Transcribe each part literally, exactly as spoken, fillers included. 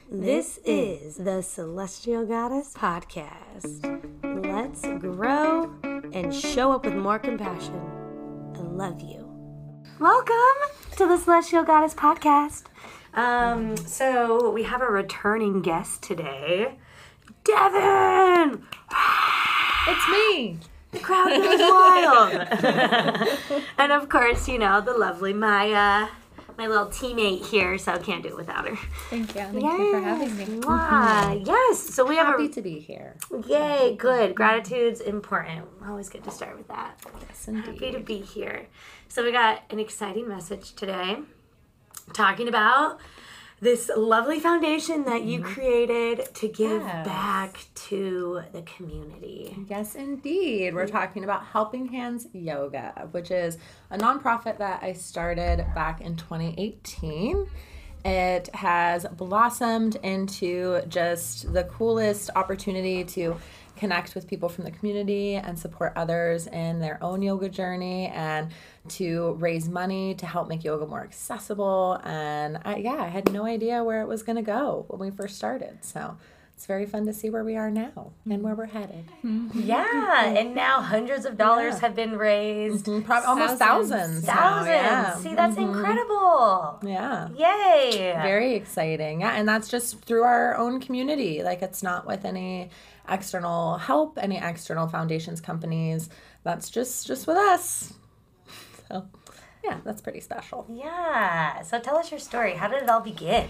This is the Celestial Goddess Podcast. Let's grow and show up with more compassion. I love you. Welcome to the Celestial Goddess Podcast. Um, so we have a returning guest today, Devin. It's me. The crowd goes wild. And of course, you know, the lovely Maya, my little teammate here, so I can't do it without her. Thank you. Thank yes. you for having me. Mwah. Yes. So we Happy have a, to be here. Yay, good. Gratitude's important. Always good to start with that. Yes, indeed. Happy to be here. So we got an exciting message today talking about this lovely foundation that you created to give Yes. back to the community. Yes, indeed. We're talking about Helping Hands Yoga, which is a nonprofit that I started back in twenty eighteen. It has blossomed into just the coolest opportunity to connect with people from the community and support others in their own yoga journey and to raise money to help make yoga more accessible. And I, yeah, I had no idea where it was going to go when we first started. So it's very fun to see where we are now and where we're headed. Yeah, and now hundreds of dollars Yeah. have been raised. Mm, Probably almost thousands. Thousands. now, yeah. See, that's Mhm. incredible. Yeah. Yay. Very exciting. Yeah, and that's just through our own community. Like, it's not with any external help, any external foundations, companies. That's just just with us. So, yeah, that's pretty special. Yeah. So tell us your story. How did it all begin?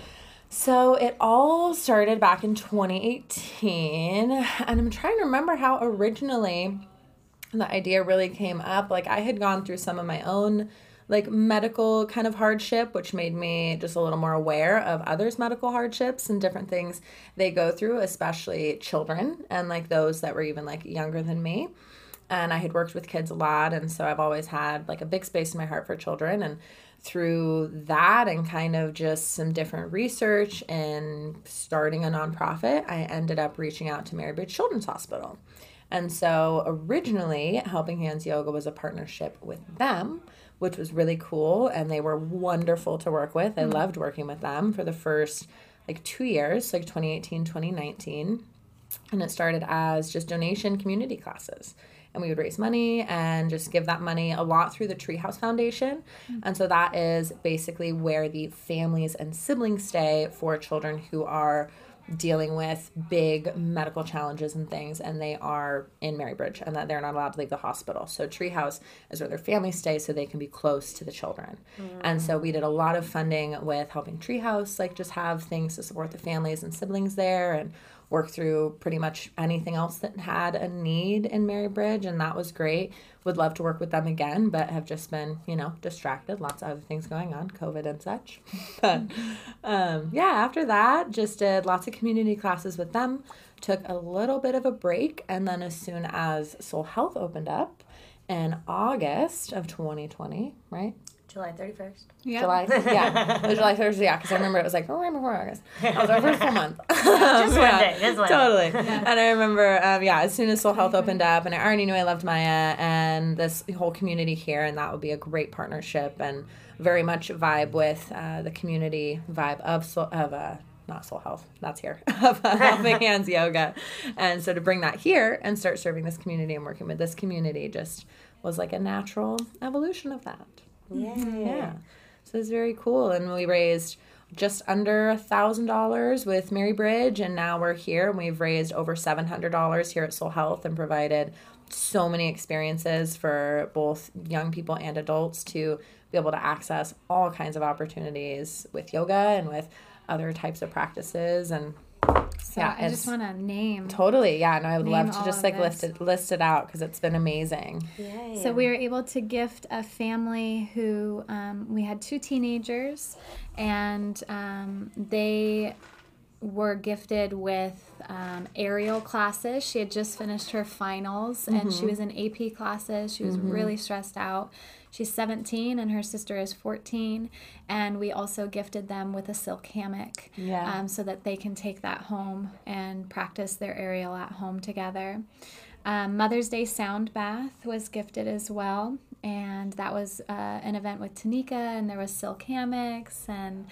So it all started back in twenty eighteen, and I'm trying to remember how originally the idea really came up. Like, I had gone through some of my own like medical kind of hardship, which made me just a little more aware of others' medical hardships and different things they go through, especially children and like those that were even like younger than me. And I had worked with kids a lot, and so I've always had like a big space in my heart for children. And through that and kind of just some different research and starting a nonprofit, I ended up reaching out to Marybridge Children's Hospital. And so originally, Helping Hands Yoga was a partnership with them, which was really cool, and they were wonderful to work with. I mm-hmm. loved working with them for the first like two years, like twenty eighteen, twenty nineteen. And it started as just donation community classes. And we would raise money and just give that money a lot through the Treehouse Foundation. Mm-hmm. And so that is basically where the families and siblings stay for children who are dealing with big medical challenges and things, and they are in Marybridge and that they're not allowed to leave the hospital. So Treehouse is where their families stay so they can be close to the children. Mm. And so we did a lot of funding with helping Treehouse, like just have things to support the families and siblings there and work through pretty much anything else that had a need in Marybridge, and that was great. Would love to work with them again, but have just been, you know, distracted. Lots of other things going on, COVID and such. But um, yeah, after that, just did lots of community classes with them. Took a little bit of a break, and then as soon as Soul Health opened up in August of twenty twenty, right? July thirty-first. Yeah. July, yeah. It was July thirty-first, yeah, because I remember it was like, oh, right before August. That was our first full month. Yeah, just yeah, one day, just one Totally. day. Yeah. And I remember, um, yeah, as soon as Soul Health opened up, and I already knew I loved Maya and this whole community here, and that would be a great partnership, and very much vibe with uh, the community vibe of, Soul, of uh, not Soul Health, that's here, of uh, Helping Hands Yoga. And so to bring that here and start serving this community and working with this community just was like a natural evolution of that. Yeah. Yeah. So it's very cool. And we raised just under a thousand dollars with Marybridge, and now we're here and we've raised over seven hundred dollars here at Soul Health and provided so many experiences for both young people and adults to be able to access all kinds of opportunities with yoga and with other types of practices. And So yeah, I just want to name. Totally, yeah. And I would name love to all just of like this. list it, list it out because it's been amazing. Yay. So we were able to gift a family who, um, we had two teenagers, and um, they were gifted with um, aerial classes. She had just finished her finals, mm-hmm. and she was in A P classes. She was mm-hmm. really stressed out. She's seventeen, and her sister is fourteen, and we also gifted them with a silk hammock, Yeah. um, so that they can take that home and practice their aerial at home together. Um, Mother's Day Sound Bath was gifted as well, and that was uh, an event with Tanika, and there was silk hammocks and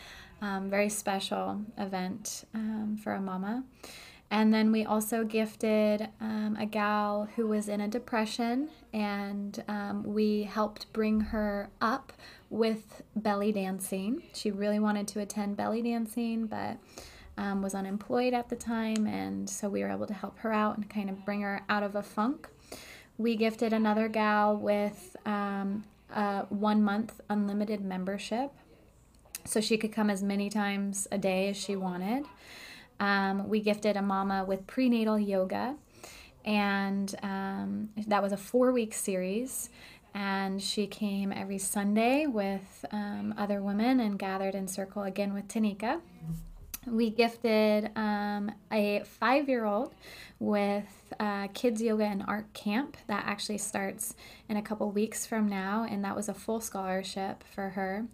um, very special event um, for a mama. And then we also gifted um, a gal who was in a depression, and um, we helped bring her up with belly dancing. She really wanted to attend belly dancing, but um, was unemployed at the time, and so we were able to help her out and kind of bring her out of a funk. We gifted another gal with um, a one-month unlimited membership, so she could come as many times a day as she wanted. Um, we gifted a mama with prenatal yoga, and um, that was a four-week series, and she came every Sunday with um, other women and gathered in circle again with Tanika. We gifted um, a five-year-old with uh, kids yoga and art camp that actually starts in a couple weeks from now, and that was a full scholarship for her.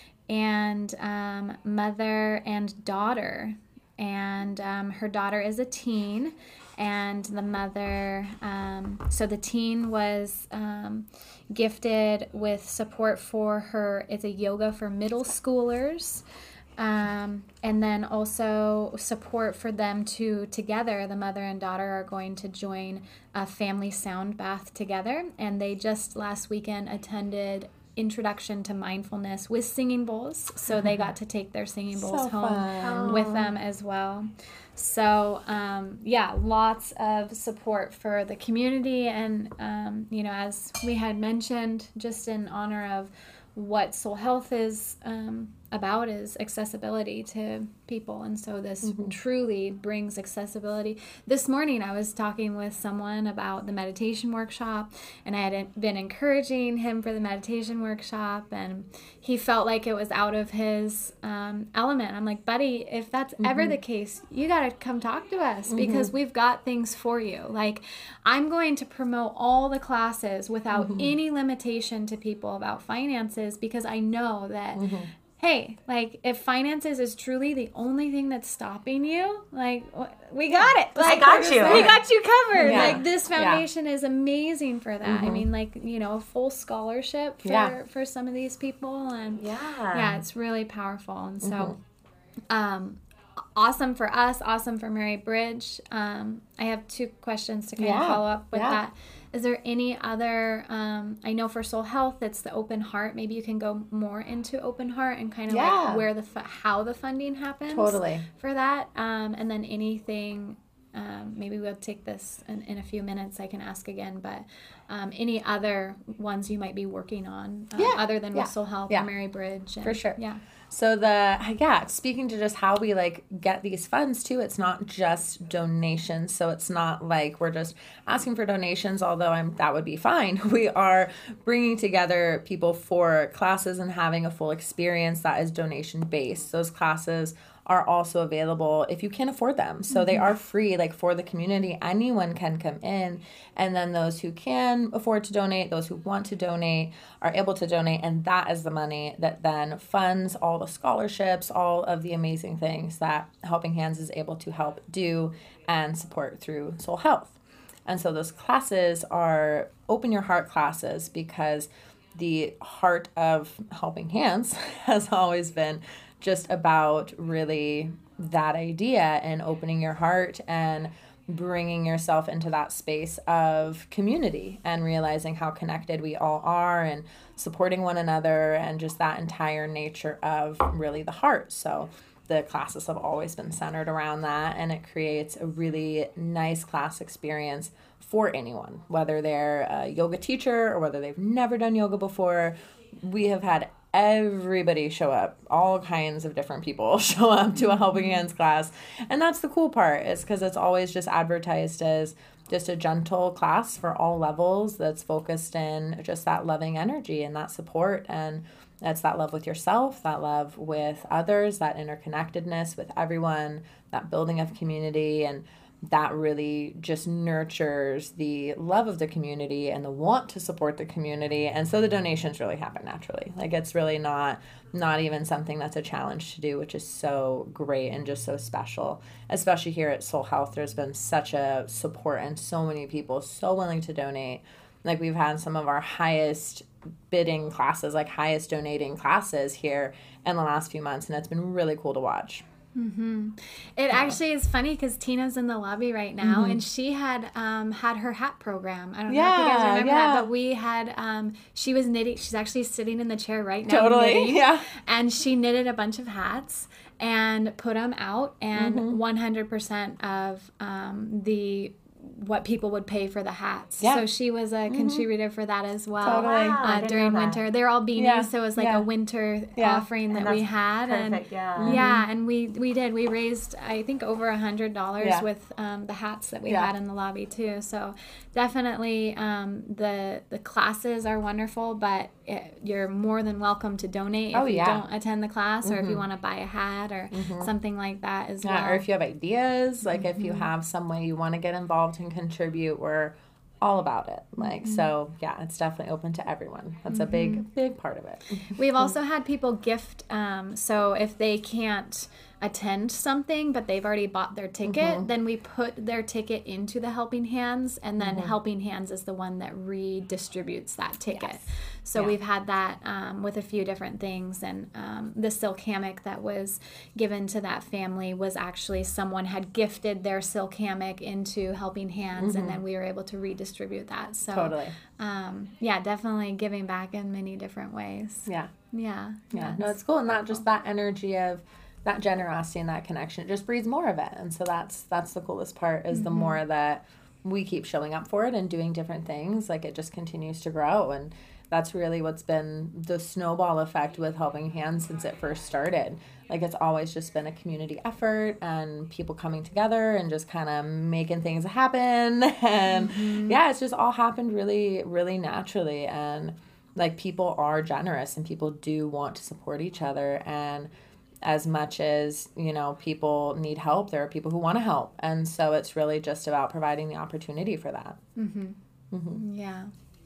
And um, mother and daughter. And um, her daughter is a teen, and the mother, um, so the teen was um, gifted with support for her. It's a yoga for middle schoolers, um, and then also support for them to together. The mother and daughter are going to join a family sound bath together, and they just last weekend attended Introduction to Mindfulness with singing bowls, so they got to take their singing bowls So home fun. with them as well. So um, yeah, lots of support for the community, and um, you know, as we had mentioned, just in honor of what Soul Health is um, about, is accessibility to people, and so this mm-hmm. truly brings accessibility. This morning I was talking with someone about the meditation workshop, and I had been encouraging him for the meditation workshop, and he felt like it was out of his um, element. I'm like, buddy, if that's mm-hmm. ever the case, you got to come talk to us, mm-hmm. because we've got things for you. Like, I'm going to promote all the classes without mm-hmm. any limitation to people about finances, because I know that mm-hmm. hey, like, if finances is truly the only thing that's stopping you, like, we got it. Like, I got you. We got you covered. Yeah. Like, this foundation yeah. is amazing for that. Mm-hmm. I mean, like, you know, a full scholarship for, yeah. for some of these people. And yeah, yeah, it's really powerful. And so, mm-hmm. um, awesome for us, awesome for Mary Bridge. Um, I have two questions to kind yeah. of follow up with yeah. that. Is there any other, um, I know for Soul Health, it's the open heart. Maybe you can go more into open heart and kind of yeah. like where the, how the funding happens. Totally. For that. Um, and then anything, um, maybe we'll take this in, in a few minutes. I can ask again, but um, any other ones you might be working on um, yeah. other than yeah. with Soul Health yeah. or Mary Bridge. And, for sure. Yeah. So the, yeah, speaking to just how we like get these funds too, it's not just donations. So it's not like we're just asking for donations, although I'm, that would be fine. We are bringing together people for classes and having a full experience that is donation based. Those classes are also available if you can't afford them. So mm-hmm. they are free, like, for the community. Anyone can come in, and then those who can afford to donate, those who want to donate, are able to donate, and that is the money that then funds all the scholarships, all of the amazing things that Helping Hands is able to help do and support through Soul Health. And so those classes are open your heart classes, because the heart of Helping Hands has always been just about really that idea and opening your heart and bringing yourself into that space of community and realizing how connected we all are and supporting one another and just that entire nature of really the heart. So the classes have always been centered around that, and it creates a really nice class experience for anyone, whether they're a yoga teacher or whether they've never done yoga before. We have had everybody show up, all kinds of different people show up to a Helping Hands class. And that's the cool part, is because it's always just advertised as just a gentle class for all levels that's focused in just that loving energy and that support. And that's that love with yourself, that love with others, that interconnectedness with everyone, that building of community. And that really just nurtures the love of the community and the want to support the community. And so the donations really happen naturally. Like, it's really not not even something that's a challenge to do, which is so great and just so special. Especially here at Soul Health, there's been such a support and so many people so willing to donate. Like, we've had some of our highest bidding classes, like highest donating classes here in the last few months, and it's been really cool to watch. Mm-hmm. It yeah. actually is funny because Tina's in the lobby right now, mm-hmm. and she had um, had her hat program. I don't yeah, know if you guys remember yeah. that, but we had, um, she was knitting. She's actually sitting in the chair right now. Totally, knitting, yeah. And she knitted a bunch of hats and put them out, and mm-hmm. one hundred percent of um, the what people would pay for the hats. Yeah. So she was a mm-hmm. contributor for that as well. Totally. Wow, uh, during winter. They're all beanies, yeah. so it was like yeah. a winter yeah. offering that we had. Perfect, and yeah. Mm-hmm. Yeah, and we we did. We raised, I think, over a hundred dollars yeah. with um, the hats that we yeah. had in the lobby too. So definitely um, the the classes are wonderful, but it, you're more than welcome to donate if oh, you yeah. don't attend the class, mm-hmm. or if you want to buy a hat or mm-hmm. something like that as yeah, well. Or if you have ideas, like mm-hmm. if you have some way you want to get involved and contribute, we're all about it. Like, mm-hmm. so yeah, it's definitely open to everyone. That's mm-hmm. a big, big part of it. We've also had people gift, um, so if they can't attend something but they've already bought their ticket, mm-hmm. then we put their ticket into the Helping Hands, and then mm-hmm. Helping Hands is the one that redistributes that ticket. Yes. So yeah. we've had that um, with a few different things, and um, the silk hammock that was given to that family was actually someone had gifted their silk hammock into Helping Hands, mm-hmm. and then we were able to redistribute that. So totally. Um, yeah, definitely giving back in many different ways. Yeah. Yeah. Yeah. No, it's cool. And not just that energy of that generosity and that connection, it just breeds more of it. And so that's that's the coolest part, is mm-hmm. the more that we keep showing up for it and doing different things, like it just continues to grow. And that's really what's been the snowball effect with Helping Hands since it first started. Like, it's always just been a community effort and people coming together and just kind of making things happen. And mm-hmm. yeah, it's just all happened really, really naturally. And like, people are generous and people do want to support each other. And as much as, you know, people need help, there are people who want to help. And so it's really just about providing the opportunity for that. Mm-hmm. Mm-hmm. Yeah.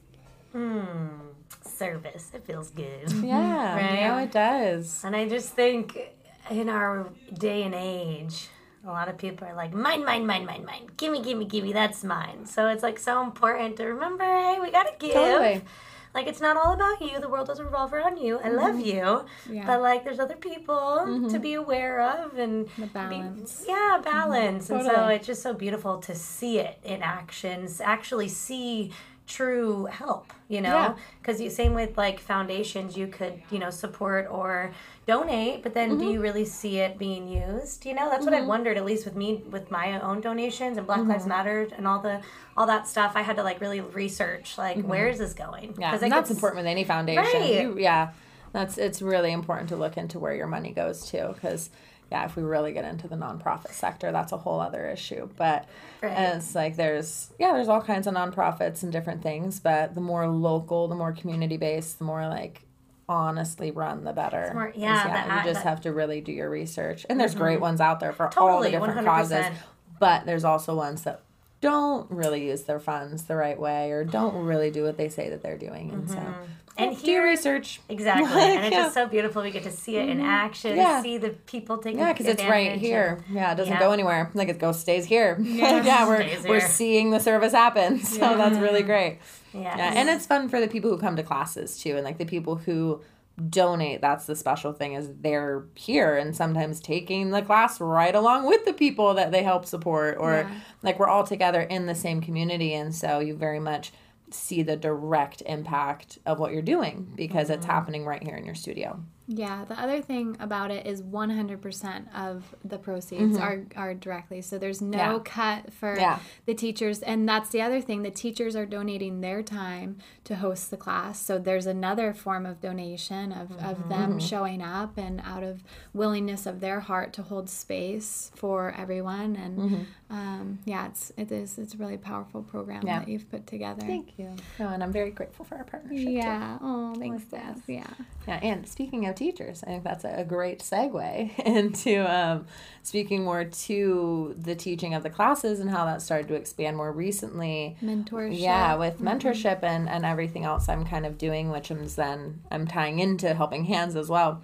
Hmm. Service. It feels good. Yeah. Right? Yeah, it does. And I just think in our day and age, a lot of people are like, mine, mine, mine, mine, mine. Gimme, gimme, gimme. That's mine. So it's like so important to remember, hey, we got to give. Totally. Like, it's not all about you. The world doesn't revolve around you. I love you. Yeah. But, like, there's other people mm-hmm. to be aware of. And the balance. Be, yeah, balance. Mm-hmm. And Totally. so it's just so beautiful to see it in actions, actually see true help, you know? Because yeah. same with, like, foundations, you could, you know, support or donate, but then mm-hmm. do you really see it being used? You know, that's mm-hmm. what I wondered, at least with me, with my own donations and Black mm-hmm. Lives Matter and all the all that stuff. I had to, like, really research, like, mm-hmm. where is this going? Yeah, and that's important with any foundation. Right. You, yeah, that's it's really important to look into where your money goes to, because yeah, if we really get into the nonprofit sector, that's a whole other issue. But right. and it's like there's yeah, there's all kinds of nonprofits and different things, but the more local, the more community based, the more like honestly run, the better. More, yeah, yeah the, you just the, have to really do your research. And there's mm-hmm. great ones out there for totally, all the different one hundred percent. causes. But there's also ones that don't really use their funds the right way, or don't really do what they say that they're doing. And mm-hmm. so and do your research. Exactly. And it's yeah. just so beautiful. We get to see it in action, yeah. see the people taking Yeah, because it's right here. And, yeah, it doesn't yeah. go anywhere. Like, it goes, stays here. Yeah, yeah we're stays we're here. seeing the service happen. So yeah. that's really great. Yes. Yeah, and it's fun for the people who come to classes, too. And, like, the people who donate, that's the special thing, is they're here and sometimes taking the class right along with the people that they help support. Or, yeah. like, we're all together in the same community. And so you very much see the direct impact of what you're doing, because mm-hmm. it's happening right here in your studio. Yeah, the other thing about it is one hundred percent of the proceeds mm-hmm. are, are directly. So there's no yeah. cut for yeah. the teachers. And that's the other thing. The teachers are donating their time to host the class. So there's another form of donation of, mm-hmm. of them mm-hmm. showing up and out of willingness of their heart to hold space for everyone. And mm-hmm. um, yeah, it's, it is, it's a really powerful program yeah. that you've put together. Thank you. Oh, and I'm very grateful for our partnership. Yeah. Too. Oh, thanks, Beth. Yeah. Yeah, and speaking of teachers, I think that's a great segue into um, speaking more to the teaching of the classes and how that started to expand more recently. Mentorship. Yeah, with mentorship mm-hmm. and, and everything else I'm kind of doing, which I'm then I'm tying into Helping Hands as well.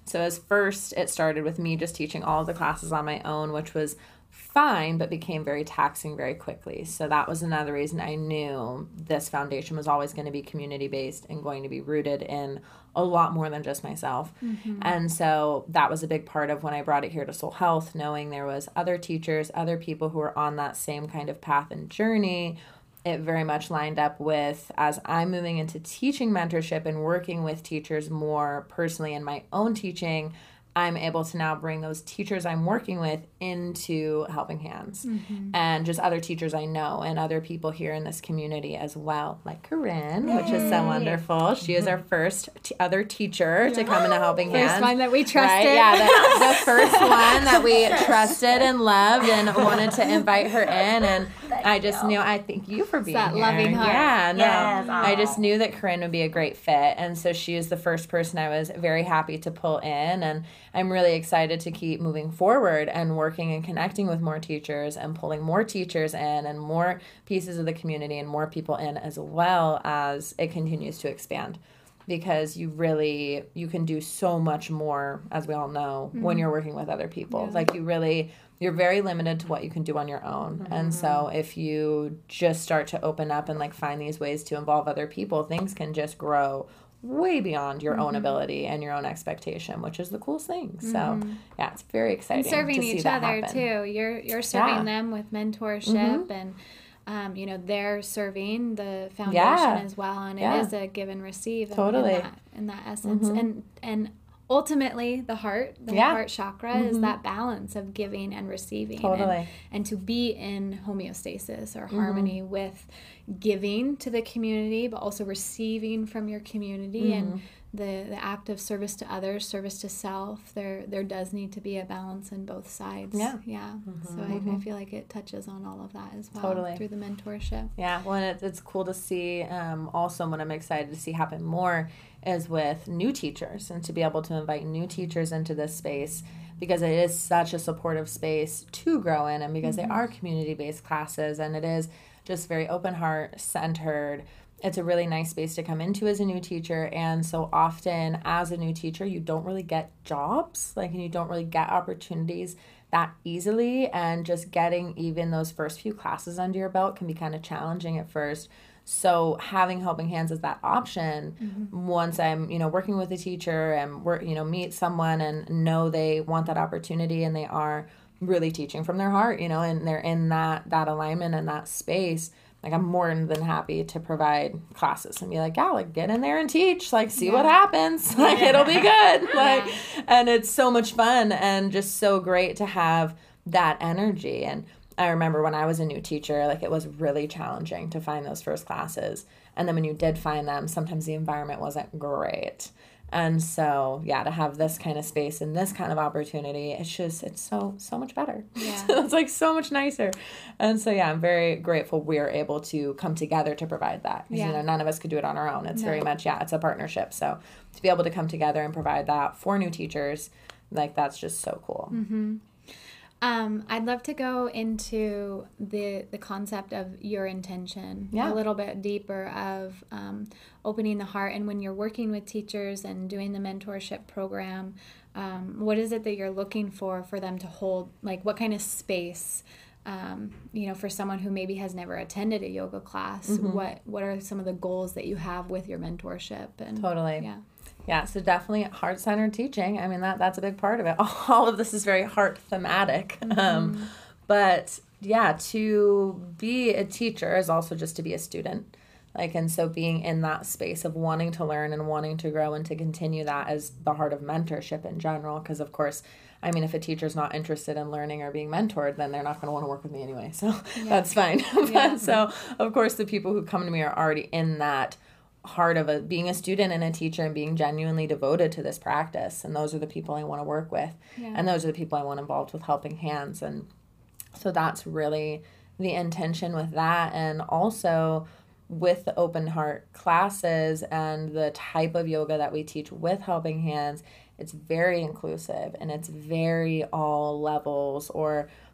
So as first, it started with me just teaching all of the classes on my own, which was fine, but became very taxing very quickly. So that was another reason I knew this foundation was always going to be community-based and going to be rooted in a lot more than just myself. Mm-hmm. And so that was a big part of when I brought it here to Soul Health, knowing there was other teachers, other people who were on that same kind of path and journey. It very much lined up with, as I'm moving into teaching mentorship and working with teachers more personally in my own teaching, I'm able to now bring those teachers I'm working with into Helping Hands, mm-hmm. and just other teachers I know and other people here in this community as well, like Corinne, Yay. Which is so wonderful. She is our first t- other teacher yeah. to come into Helping first Hands. First one that we trusted. Right? Yeah, the, the first one that we trusted and loved and wanted to invite her in. And thank I just you. knew, I thank you for being that here. loving heart. Yeah, no, yes, I just knew that Corinne would be a great fit. And so she is the first person I was very happy to pull in. And I'm really excited to keep moving forward and working and connecting with more teachers and pulling more teachers in and more pieces of the community and more people in, as well as it continues to expand. Because you really, you can do so much more, as we all know, mm-hmm. when you're working with other people. Yeah. Like you really, you're very limited to what you can do on your own. Mm-hmm. And so if you just start to open up and like find these ways to involve other people, things can just grow way beyond your mm-hmm. own ability and your own expectation, which is the coolest thing. So mm-hmm. yeah, it's very exciting. And serving to see each that other happen. too. You're you're serving yeah. them with mentorship mm-hmm. and um, you know, they're serving the foundation yeah. as well, and yeah. it is a give and receive totally. in, in that in that essence. Mm-hmm. And and ultimately the heart, the yeah. heart chakra mm-hmm. is that balance of giving and receiving. Totally. And, and to be in homeostasis or harmony mm-hmm. with giving to the community, but also receiving from your community mm-hmm. and the, the act of service to others, service to self. There there does need to be a balance in both sides. Yeah. Yeah. Mm-hmm. So I, I feel like it touches on all of that as well totally. Through the mentorship. Yeah. Well, and it's, it's cool to see. Um, also, what I'm excited to see happen more is with new teachers, and to be able to invite new teachers into this space, because it is such a supportive space to grow in, and because mm-hmm. they are community-based classes, and it is just very open heart centered. It's a really nice space to come into as a new teacher. And so often as a new teacher, you don't really get jobs, like, and you don't really get opportunities that easily. And just getting even those first few classes under your belt can be kind of challenging at first. So having Helping Hands as that option, mm-hmm. once I'm, you know, working with a teacher and work, you know, meet someone and know they want that opportunity and they are really teaching from their heart, you know, and they're in that, that alignment and that space, like, I'm more than happy to provide classes and be like, yeah, like, get in there and teach, like, see yeah. what happens. Like, yeah. it'll be good. Like, yeah. and it's so much fun and just so great to have that energy. And I remember when I was a new teacher, like, it was really challenging to find those first classes. And then when you did find them, sometimes the environment wasn't great. And so, yeah, to have this kind of space and this kind of opportunity, it's just, it's so, so much better. Yeah. It's like so much nicer. And so, yeah, I'm very grateful we're able to come together to provide that. Because, yeah. you know, none of us could do it on our own. It's no. very much, yeah, it's a partnership. So to be able to come together and provide that for new teachers, like, that's just so cool. Mm-hmm. Um, I'd love to go into the the concept of your intention yeah. a little bit deeper, of um, opening the heart. And when you're working with teachers and doing the mentorship program, um, what is it that you're looking for for them to hold? Like, what kind of space, um, you know, for someone who maybe has never attended a yoga class, mm-hmm. what what are some of the goals that you have with your mentorship? And totally. Yeah. Yeah, so definitely heart-centered teaching. I mean, that that's a big part of it. All of this is very heart thematic. Mm-hmm. Um, but yeah, to be a teacher is also just to be a student. Like, and so being in that space of wanting to learn and wanting to grow and to continue that is the heart of mentorship in general. Because, of course, I mean, if a teacher's not interested in learning or being mentored, then they're not going to want to work with me anyway. So yeah. that's fine. But yeah. So, of course, the people who come to me are already in that heart of a, being a student and a teacher and being genuinely devoted to this practice. And those are the people I want to work with. Yeah. And those are the people I want involved with Helping Hands. And so that's really the intention with that. And also with the open heart classes and the type of yoga that we teach with Helping Hands, it's very inclusive and it's very all levels, or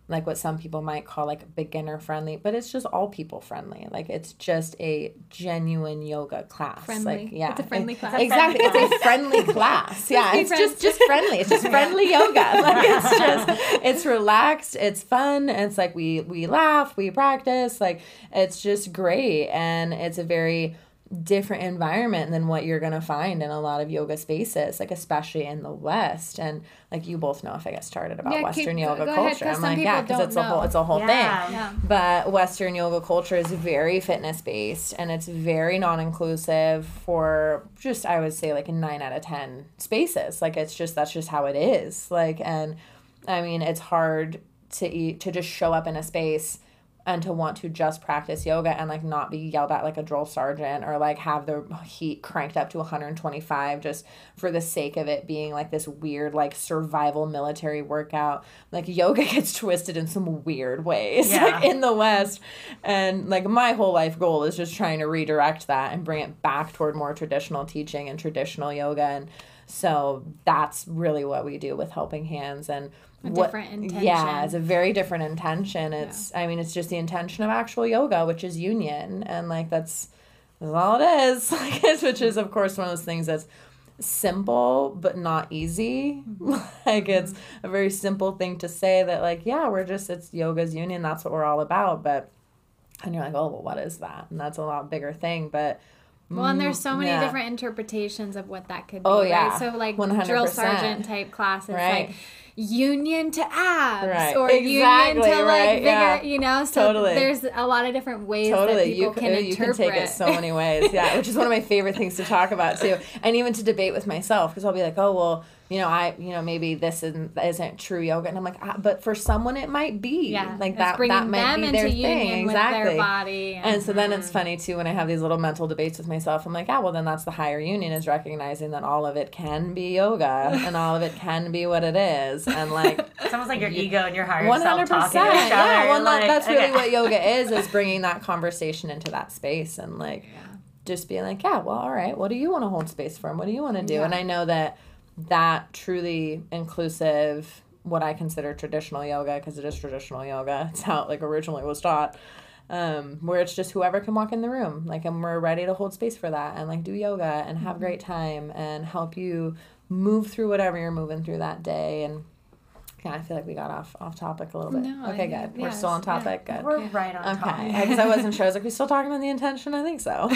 like what some people might call like beginner friendly, but it's just all people friendly. Like it's just a genuine yoga class. Friendly. Like yeah, It's a friendly it, class. Exactly, it's a friendly class. Yeah, be it's friends. just just friendly. It's just friendly yoga. Like it's just it's relaxed. It's fun. It's like we we laugh, we practice. Like it's just great, and it's a very different environment than what you're gonna find in a lot of yoga spaces, like especially in the West. And like you both know, if I get started about Yeah, Western keep- yoga go ahead, culture, 'cause I'm some like, yeah, people because it's a don't whole know. it's a whole Yeah. thing. Yeah. But Western yoga culture is very fitness based, and it's very non-inclusive for just, I would say, like a nine out of ten spaces. Like it's just that's just how it is. Like, and I mean, it's hard to eat to just show up in a space and to want to just practice yoga and like not be yelled at like a drill sergeant, or like have the heat cranked up to one hundred twenty-five just for the sake of it being like this weird like survival military workout. Like yoga gets twisted in some weird ways Yeah. like in the West, and like my whole life goal is just trying to redirect that and bring it back toward more traditional teaching and traditional yoga. And so that's really what we do with Helping Hands. And A what, different intention. Yeah, it's a very different intention. It's, I mean, it's just the intention of actual yoga, which is union. And like, that's, that's all it is. Like, it's, which is, of course, one of those things that's simple, but not easy. Like, it's a very simple thing to say that, like, yeah, we're just, it's yoga's union. That's what we're all about. But, and you're like, oh, well, what is that? And that's a lot bigger thing. But, Well, and there's so many yeah. different interpretations of what that could be. Oh, right? yeah. So like one hundred percent. drill sergeant type classes, Right. like union to abs, Right. or Exactly, union to like right, vigor. yeah. You know, so Totally. there's a lot of different ways Totally, that people you can can, you can interpret. take it so many ways, yeah. Which is one of my favorite things to talk about too, and even to debate with myself, because I'll be like, oh well, you know, I, you know, maybe this isn't isn't true yoga, and I'm like, ah, but for someone it might be, Yeah, like it's that bringing that might them be into their union thing, with exactly. their body, and, And so then it's funny too when I have these little mental debates with myself. I'm like, yeah, well then that's the higher union, is recognizing that all of it can be yoga and all of it can be what it is, and like. It's almost like your ego and your higher One self hundred talking percent. to each other. Yeah, well, like, that, that's really okay. what yoga is: is bringing that conversation into that space, and like just being like, yeah, well, all right, what do you want to hold space for, and what do you want to do? Yeah. And I know that that truly inclusive, what I consider traditional yoga, because it is traditional yoga. It's how it like originally was taught. Um, where it's just whoever can walk in the room, like, and we're ready to hold space for that, and like do yoga and have a great time and help you move through whatever you're moving through that day. And yeah, I feel like we got off off topic a little bit. No, okay, I- good. We're yes, still on yeah. topic. Good. We're right on Okay, top. because I wasn't sure. I was like, we still talking about the intention? I think so.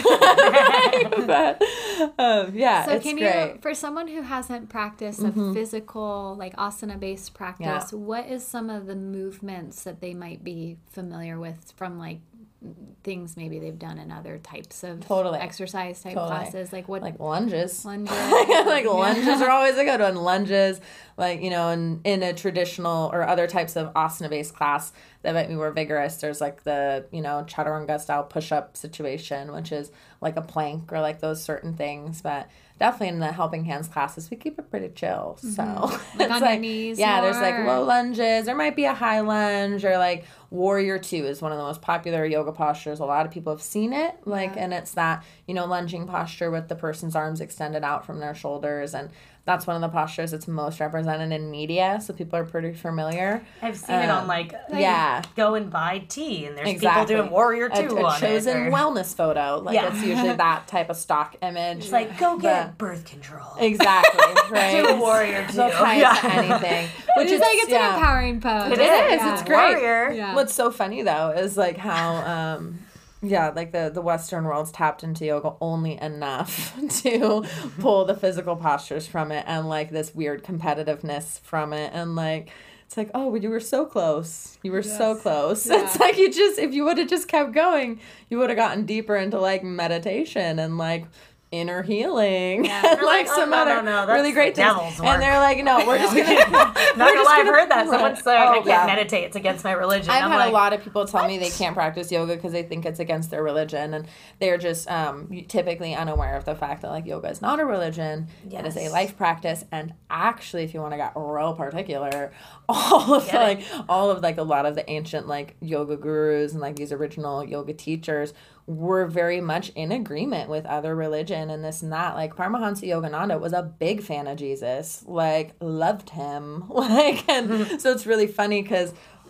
But um, yeah, So it's can great. you, for someone who hasn't practiced a physical, like asana-based practice, Yeah. what is some of the movements that they might be familiar with from like things maybe they've done in other types of Totally. exercise type Totally. classes? Like what? Like lunges. lunges. Like lunges are always a good one. Lunges, like, you know, in, in a traditional or other types of asana-based class that might be more vigorous, there's like the, you know, chaturanga style push-up situation, which is like a plank or like those certain things. But definitely in the Helping Hands classes, we keep it pretty chill. So Like it's on your knees yeah, there's like more? low lunges. There might be a high lunge, or like Warrior Two is one of the most popular yoga postures. A lot of people have seen it, like, Yeah. and it's that, you know, lunging posture with the person's arms extended out from their shoulders, and that's one of the postures that's most represented in media, so people are pretty familiar. I've seen it on Um, like, yeah. go and buy tea, and there's Exactly. people doing Warrior A, Two a on chosen it. or- wellness photo, like Yeah. it's usually that type of stock image. It's like, go get But- birth control. Exactly, right? Do a Warrior Two. They'll tie it to anything. Which It's is like it's yeah. an empowering pose. It It is. Yeah. It's great. Warrior. Yeah. What's so funny though is like how, um, yeah, like the the Western world's tapped into yoga only enough to pull the physical postures from it, and like this weird competitiveness from it, and like it's like, oh, you were so close. You were so close. Yeah. It's like you just, if you would have just kept going, you would have gotten deeper into like meditation and like inner healing Yeah. and They're like like, oh, some no, other no, no, that's really great the things. devil's work. And they're like, no, we're just gonna Not gonna just lie, I've gonna- heard that. Someone said I Oh, can't yeah. meditate. It's against my religion. I've I'm had like, a lot of people tell me they can't practice yoga because they think it's against their religion, and they're just um, typically unaware of the fact that like yoga is not a religion. It is a Yes. life practice, and actually, if you want to get real particular, all of Get it. like all of like a lot of the ancient like yoga gurus and like these original yoga teachers were very much in agreement with other religion and this and that. Like Paramahansa Yogananda was a big fan of Jesus, like loved him, like, and so it's really funny because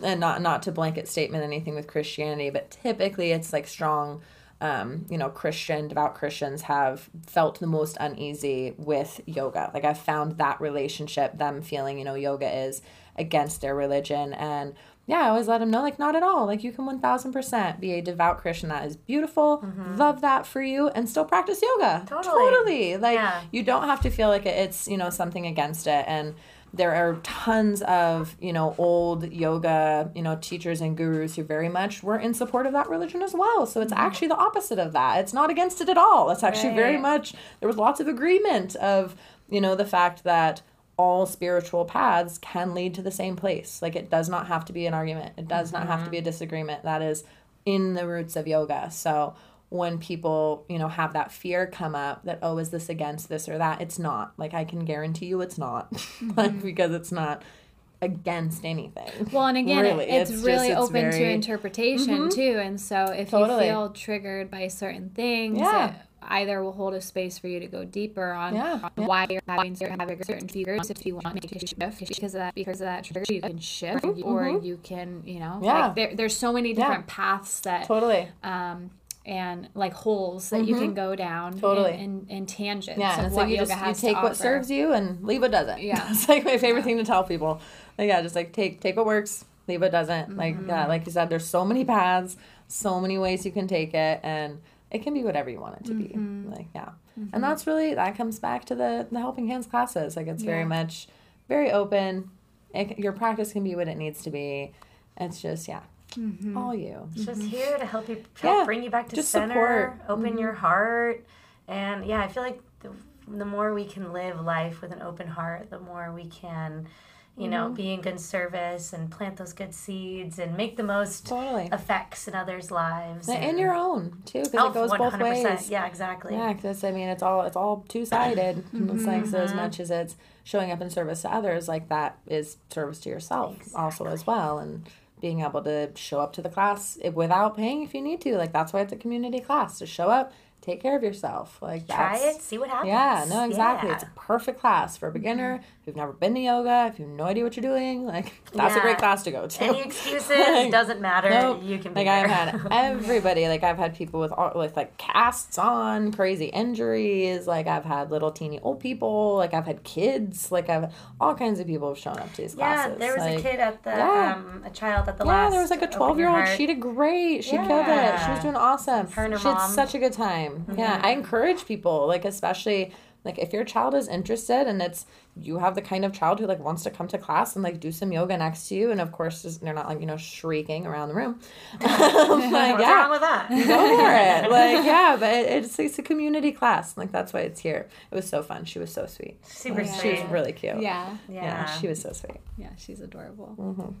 and not not to blanket statement anything with Christianity, but typically it's like strong, um, you know, Christian, devout Christians have felt the most uneasy with yoga. Like I've found that relationship, them feeling, you know, yoga is against their religion. And yeah, I always let them know, like, not at all. Like, you can one thousand percent be a devout Christian. That is beautiful. Mm-hmm. Love that for you. And still practice yoga. Totally. Totally. Like, yeah. you don't have to feel like it's, you know, something against it. And there are tons of, you know, old yoga, you know, teachers and gurus who very much were in support of that religion as well. So it's mm-hmm. actually the opposite of that. It's not against it at all. It's actually right. very much, there was lots of agreement of, you know, the fact that all spiritual paths can lead to the same place. Like, it does not have to be an argument. It does mm-hmm. not have to be a disagreement. That is in the roots of yoga. So when people, you know, have that fear come up that, oh, is this against this or that? It's not. Like, I can guarantee you it's not. Mm-hmm. like, because it's not against anything. Well, and again, really. it's, it's really just, it's open very... to interpretation, mm-hmm. too. And so if totally. you feel triggered by certain things, yeah. it either will hold a space for you to go deeper on yeah. why you're having certain, having certain fears. If you want to make a shift because of that, because of that trigger, you can shift, mm-hmm. or you can, you know, yeah. like there, there's so many different yeah. paths that totally. Um, and like holes that mm-hmm. you can go down totally and, and, and tangents yeah, of and what so you yoga just has you take to what offer. serves you and leave what doesn't. Yeah. It's like my favorite yeah. thing to tell people. Like, yeah, just like take take what works, leave what doesn't. Mm-hmm. Like yeah, like you said, there's so many paths, so many ways you can take it, and it can be whatever you want it to mm-hmm. be. Like yeah. Mm-hmm. And that's really, that comes back to the, the Helping Hands classes. Like, it's yeah. very much, very open. It, your practice can be what it needs to be. It's just, yeah, mm-hmm. all you. It's mm-hmm. just here to help you, help yeah. bring you back to just center, support. open mm-hmm. your heart. And, yeah, I feel like the, the more we can live life with an open heart, the more we can, you know, mm-hmm. be in good service and plant those good seeds and make the most totally. effects in others' lives. And, and your own, too, because oh, it goes one hundred percent. both ways. Yeah, exactly. Yeah, because, I mean, it's all it's all two-sided. mm-hmm. It's like, so as much as it's showing up in service to others, like, that is service to yourself exactly. also as well. And being able to show up to the class without paying if you need to. Like, that's why it's a community class. To show up, take care of yourself. Like, try that's, it, see what happens. Yeah, no, exactly. Yeah. It's a perfect class for a beginner mm-hmm. who've never been to yoga, if you have no idea what you're doing. Like, that's yeah. a great class to go to. Any excuses like, doesn't matter. Nope. You can be like there. I've had everybody. Like, I've had people with all, with like casts on, crazy injuries. Like, I've had little teeny old people. Like, I've had kids. Like, I've all kinds of people have shown up to these yeah, classes. there was like, a kid at the yeah. um a child at the yeah, last. Yeah, there was like a twelve year old. She did great. She yeah. killed it. She was doing awesome. Her and her she had mom. such a good time. Mm-hmm. Yeah, I encourage people, like, especially like if your child is interested and it's you have the kind of child who like wants to come to class and like do some yoga next to you, and of course just, they're not like, you know, shrieking around the room. like, What's yeah, wrong with that? Go for it. Like, yeah, but it, it's it's a community class. Like, that's why it's here. It was so fun. She was so sweet. Super yeah. sweet. She was really cute. Yeah. Yeah. Yeah, she was so sweet. Yeah, she's adorable. Mm-hmm.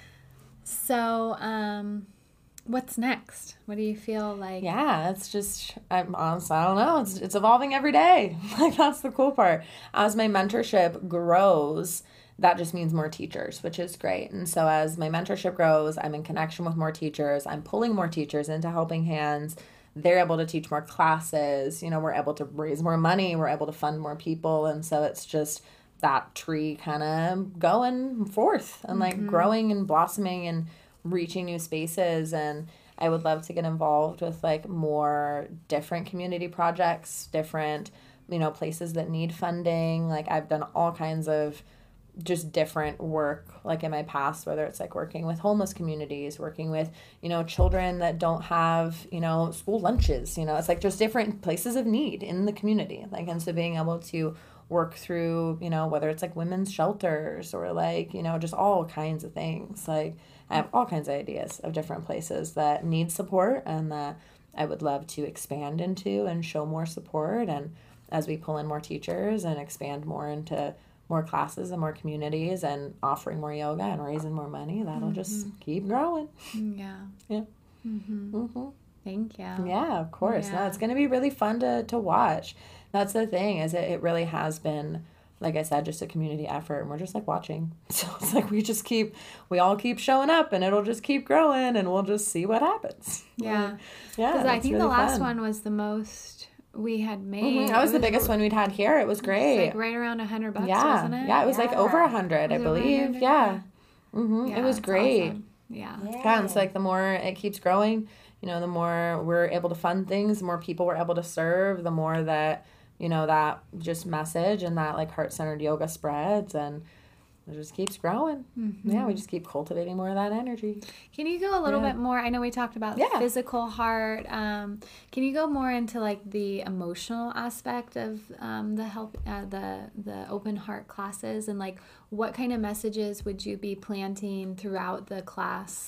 So, um, what's next? What do you feel like? Yeah, it's just, I'm honestly, I don't know. It's it's evolving every day. Like, that's the cool part. As my mentorship grows, that just means more teachers, which is great. And so as my mentorship grows, I'm in connection with more teachers. I'm pulling more teachers into Helping Hands. They're able to teach more classes. You know, we're able to raise more money. We're able to fund more people. And so it's just that tree kind of going forth and like mm-hmm. growing and blossoming and reaching new spaces. And I would love to get involved with like more different community projects, different, you know, places that need funding. Like, I've done all kinds of just different work, like in my past, whether it's like working with homeless communities, working with, you know, children that don't have, you know, school lunches, you know, it's like just different places of need in the community. Like, and so being able to work through, you know, whether it's like women's shelters or like, you know, just all kinds of things. Like, I have all kinds of ideas of different places that need support and that I would love to expand into and show more support. And as we pull in more teachers and expand more into more classes and more communities and offering more yoga and raising more money, that'll mm-hmm. just keep growing. Yeah. Yeah. Mm-hmm. Mm-hmm. Thank you. Yeah, of course. Yeah. No, it's going to be really fun to, to watch. That's the thing, is it, it really has been, like I said, just a community effort, and we're just like watching. So it's like we just keep, we all keep showing up, and it'll just keep growing, and we'll just see what happens. Yeah. Like, yeah. Because I think really the last fun. one was the most we had made. Mm-hmm. That was, was the biggest one we'd had here. It was great. It was like right around a hundred bucks, yeah. wasn't it? Yeah, it was yeah. like over a hundred, I believe. Yeah. Mm-hmm. yeah. It was great. Awesome. Yeah. Yeah, and so like the more it keeps growing, you know, the more we're able to fund things, the more people we're able to serve, the more that, you know, that just message and that like heart-centered yoga spreads, and it just keeps growing. Mm-hmm. Yeah, we just keep cultivating more of that energy. Can you go a little yeah. bit more? I know we talked about yeah. physical heart. Um, can you go more into like the emotional aspect of um, the help, uh, the the open heart classes, and like what kind of messages would you be planting throughout the class?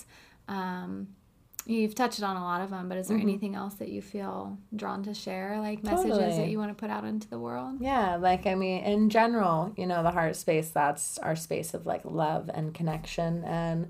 Um, You've touched on a lot of them, but is there mm-hmm. anything else that you feel drawn to share, like messages totally. that you want to put out into the world? Yeah, like, I mean, in general, you know, the heart space, that's our space of, like, love and connection. And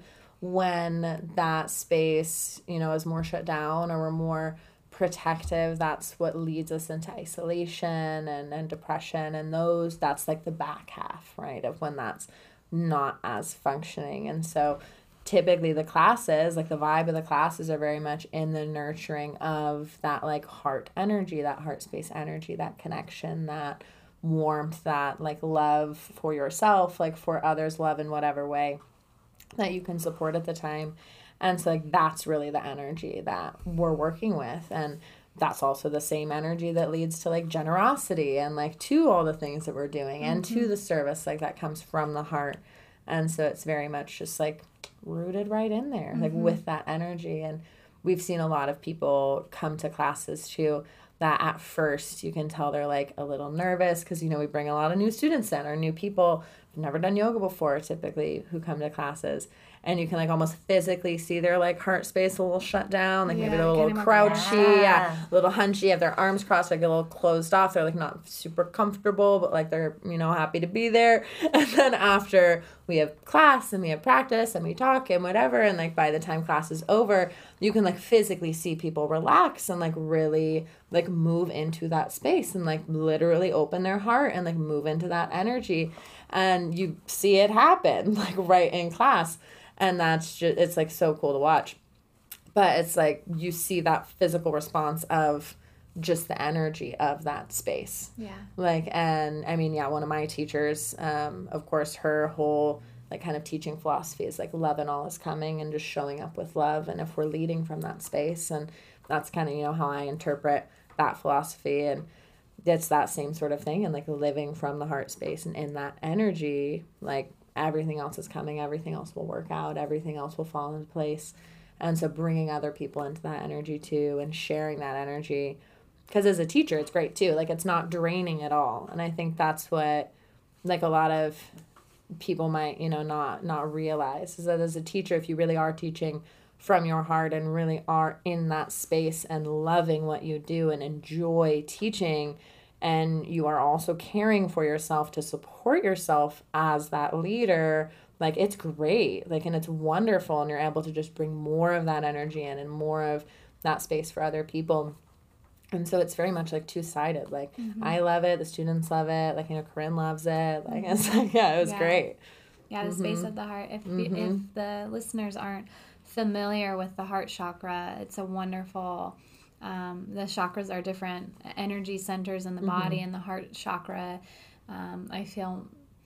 when that space, you know, is more shut down or we're more protective, that's what leads us into isolation and, and depression. And those, that's, like, the back half, right, of when that's not as functioning. And so typically the classes, like the vibe of the classes are very much in the nurturing of that like heart energy, that heart space energy, that connection, that warmth, that like love for yourself, like for others, love in whatever way that you can support at the time. And so like that's really the energy that we're working with. And that's also the same energy that leads to like generosity and like to all the things that we're doing mm-hmm. and to the service, like that comes from the heart. And so it's very much just like rooted right in there, mm-hmm. like with that energy. And we've seen a lot of people come to classes too that at first you can tell they're like a little nervous because, you know, we bring a lot of new students in or new people who've never done yoga before typically who come to classes. And you can like almost physically see their like heart space a little shut down, like yeah, maybe they're a little crouchy, yeah. yeah, a little hunchy, have their arms crossed, like a little closed off. They're like not super comfortable, but like they're, you know, happy to be there. And then after we have class and we have practice and we talk and whatever, and like by the time class is over, you can like physically see people relax and like really like move into that space and like literally open their heart and like move into that energy. And you see it happen like right in class. And that's just, it's like so cool to watch. But it's like you see that physical response of just the energy of that space. Yeah. Like, and I mean, yeah, one of my teachers, um, of course, her whole like kind of teaching philosophy is like love and all is coming and just showing up with love. And if we're leading from that space, and that's kind of, you know, how I interpret that philosophy. And it's that same sort of thing. And like living from the heart space and in that energy, like, everything else is coming, everything else will work out, everything else will fall into place. And so bringing other people into that energy too and sharing that energy, because as a teacher it's great too, like it's not draining at all. And I think that's what like a lot of people might, you know, not not realize is that as a teacher, if you really are teaching from your heart and really are in that space and loving what you do and enjoy teaching, and you are also caring for yourself to support yourself as that leader, like it's great, like, and it's wonderful, and you're able to just bring more of that energy in and more of that space for other people. And so it's very much like two-sided, like mm-hmm. I love it, the students love it, like, you know, Corinne loves it, like it's like, yeah, it was yeah. great. Yeah, the mm-hmm. space of the heart. If mm-hmm. if the listeners aren't familiar with the heart chakra, it's a wonderful Um, the chakras are different energy centers in the mm-hmm. body, and the heart chakra, um, I feel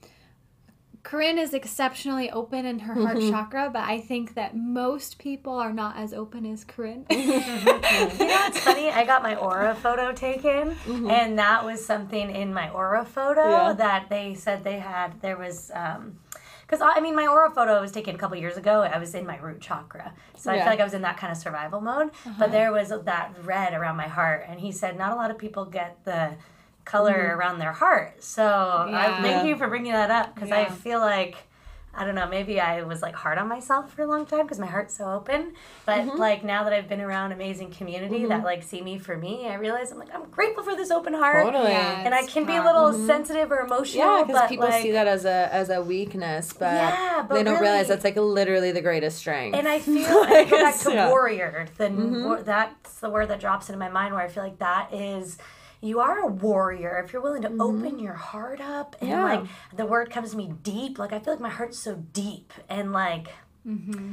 Corinne is exceptionally open in her heart mm-hmm. chakra, but I think that most people are not as open as Corinne. You know, it's funny, I got my aura photo taken, mm-hmm. and that was something in my aura photo yeah. that they said they had, there was, um, because, I mean, my aura photo was taken a couple years ago. I was in my root chakra. So yeah. I feel like I was in that kind of survival mode. Uh-huh. But there was that red around my heart. And he said not a lot of people get the color mm-hmm. around their heart. So yeah. I, thank you for bringing that up. Because yeah. I feel like, I don't know, maybe I was like hard on myself for a long time because my heart's so open. But mm-hmm. like now that I've been around amazing community mm-hmm. that like see me for me, I realize I'm like, I'm grateful for this open heart. Totally. Yeah, and I can be a little mm-hmm. sensitive or emotional. Yeah, because people like, see that as a as a weakness, but, yeah, but they don't really, realize that's like literally the greatest strength. And I feel, and I go back to yeah. warrior. The, mm-hmm. war, that's the word that drops into my mind where I feel like that is... You are a warrior if you're willing to mm-hmm. open your heart up. And, yeah. like, the word comes to me deep. Like, I feel like my heart's so deep. And, like, mm-hmm.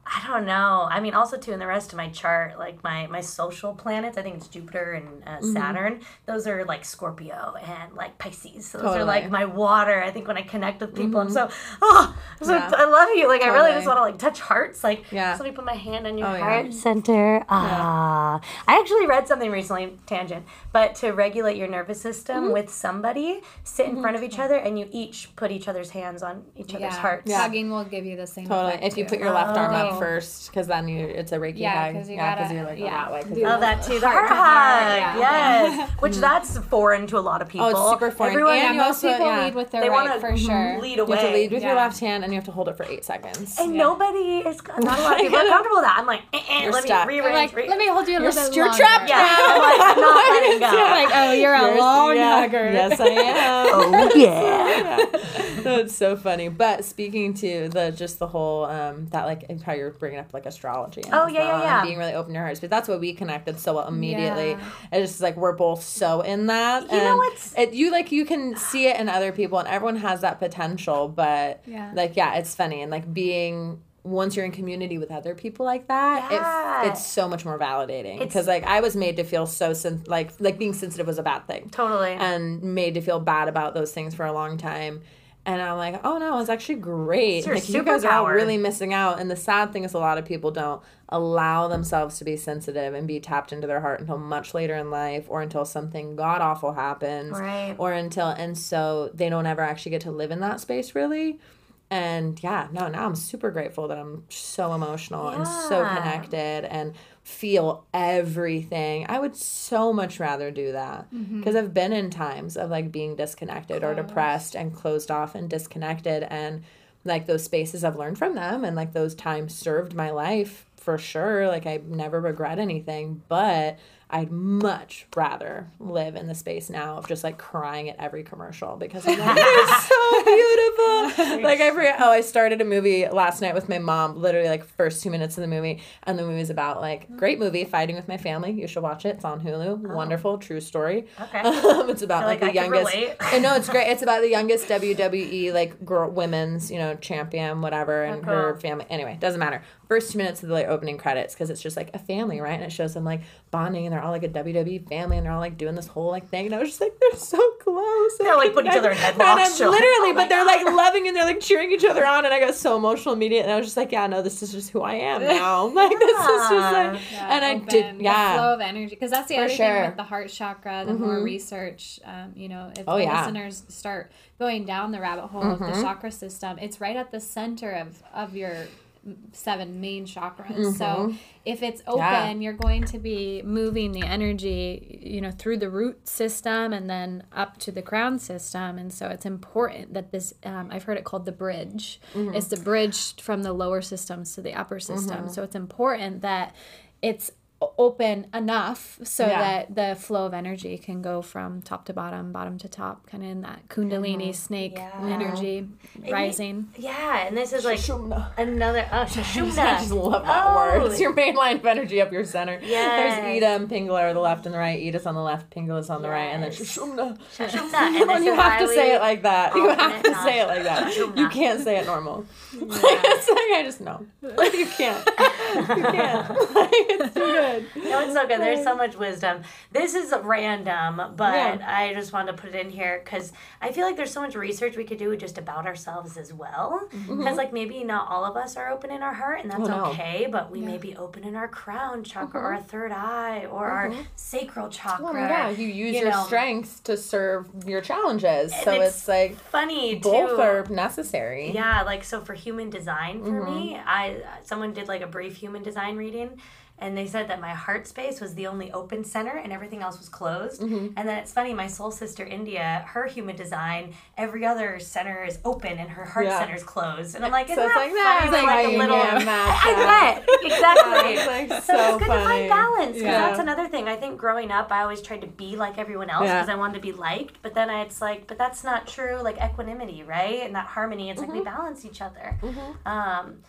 I don't know. I mean, also too in the rest of my chart, like my my social planets, I think it's Jupiter and uh, Mm-hmm. Saturn. Those are like Scorpio and like Pisces. So those Totally. are like my water. I think when I connect with people, I'm so oh, I'm so, Yeah. I love you. Like I really Totally. just want to like touch hearts. Like Yeah. just let me put my hand on your Oh, yeah. heart center. Ah, I actually read something recently. Tangent, but to regulate your nervous system Mm-hmm. with somebody, sit in front of each other, and you each put each other's hands on each other's Yeah. hearts. Hugging will give you the same Totally. effect, If you too. put your left arm Oh. up first, because then you it's a Reiki Yeah, hug. 'cause you yeah, gotta- you're like yeah. that way. 'cause Do you're Oh, like- that too. The Heart heart to heart, hug. yeah. Yes. Which that's foreign to a lot of people. Oh, it's super foreign. Everyone, And Yeah, you most also- people yeah. lead with their they right want to for sure. lead You away. have to lead with your Yeah. left hand, and you have to hold it for eight seconds. and Yeah. nobody is, not a lot of people are comfortable with that. I'm like, eh, eh, You're let stuck. me You're rearrange. like, re- let me hold you a You're, little bit you're longer. trapped yeah, now. I'm like, I'm not letting go. You're like, oh, you're a You're- lone yeah. hugger. Yes, I am. Oh, yeah. That's so funny. But speaking to the just the whole um that like how you're bringing up like astrology. And Oh, yeah, yeah, and yeah. being really open to your hearts, but that's what we connected so well immediately. Yeah. It's just like we're both so in that. You know and what's- it, you like you can see it in other people, and everyone has that potential. But Yeah. like yeah, it's funny and like being. Once you're in community with other people like that, Yeah. it, it's so much more validating. It's- Because like I was made to feel so sen- like like being sensitive was a bad thing Totally. and made to feel bad about those things for a long time. And I'm like, oh no, it's actually great. It's your Like you guys are all superpower. really missing out. And the sad thing is, a lot of people don't allow themselves to be sensitive and be tapped into their heart until much later in life, or until something god awful happens, Right. or until and so they don't ever actually get to live in that space really. And yeah, no, now I'm super grateful that I'm so emotional and so Yeah. connected and feel everything. I would so much rather do that because I've been in times of like being disconnected or depressed and closed off and disconnected, and like those spaces I've learned from them, and like those times served my life for sure. Like I never regret anything, but I'd much rather live in the space now of just like crying at every commercial because I'm like, it's so beautiful. Like I forget, oh, I started a movie last night with my mom, literally like first two minutes of the movie. And the movie's about like, great movie, Fighting with My Family. You should watch it. It's on Hulu. Wonderful, true story. Okay. Um, it's about I like, feel like the I can youngest. relate. And no, it's great. It's about the youngest W W E like girl, women's, you know, champion, whatever, and Oh, her cool. family. Anyway, doesn't matter. First two minutes of the like, opening credits because it's just like a family, right? And it shows them like bonding, and they're all like a W W E family, and they're all like doing this whole like thing. And I was just like, they're so close. They're, like, putting each other in And headlocks. I'm You're like, literally, oh my but they're like loving and they're like cheering each other on, and I got so emotional immediately. And I was just like, yeah, no, this is just who I am now. Like this is just like, Yeah, and I open, did, the yeah. flow of energy, because that's the For other sure. thing with the heart chakra. The more research, um, you know, if Oh, the yeah. listeners start going down the rabbit hole of the chakra system, it's right at the center of of your seven main chakras. So if it's open, Yeah. you're going to be moving the energy, you know, through the root system and then up to the crown system. And so it's important that this, um, I've heard it called the bridge. It's the bridge from the lower systems to the upper system. So it's important that it's o- open enough so Yeah. that the flow of energy can go from top to bottom, bottom to top, kind of in that kundalini snake Yeah. energy rising. Yeah, and this is like Sushumna. another oh I Sushumna. just love that Oh. word. It's your main line of energy up your center. Yes. There's Ida and Pingala are the left and the right. Ida's on the left, Pingala's on the right, and then Yes. Shushumna. Sushumna. And And this you is have to highly say it like that. You have alternate to say it like that. Shushumna. You can't say it normal. Like, it's like, I just know. Like, you can't. You can't. Like, it's too good. No, it's so good. There's so much wisdom. This is random, but Yeah. I just wanted to put it in here because I feel like there's so much research we could do just about ourselves as well. Because, like, maybe not all of us are open in our heart, and that's Mm-hmm. Oh, no. okay, but we may be open in our crown chakra or our third eye or our sacral chakra. Well, yeah, you use you your know. strengths to serve your challenges. So it's it's, like Funny, both too. are necessary. Yeah, like so for human design for me, Mm-hmm. I someone did like a brief human design reading, and they said that my heart space was the only open center and everything else was closed. Mm-hmm. And then it's funny, my soul sister India, her human design, every other center is open and her heart Yeah. center is closed. And I'm like, isn't So it's that like that. funny? It's We're like like how a you little. can't match I that. bet exactly. It's like So, so it's good funny. to find balance because Yeah. that's another thing. I think growing up, I always tried to be like everyone else Yeah. because I wanted to be liked. But then I, it's like, but that's not true. Like equanimity, right? And that harmony. It's like we balance each other. Um,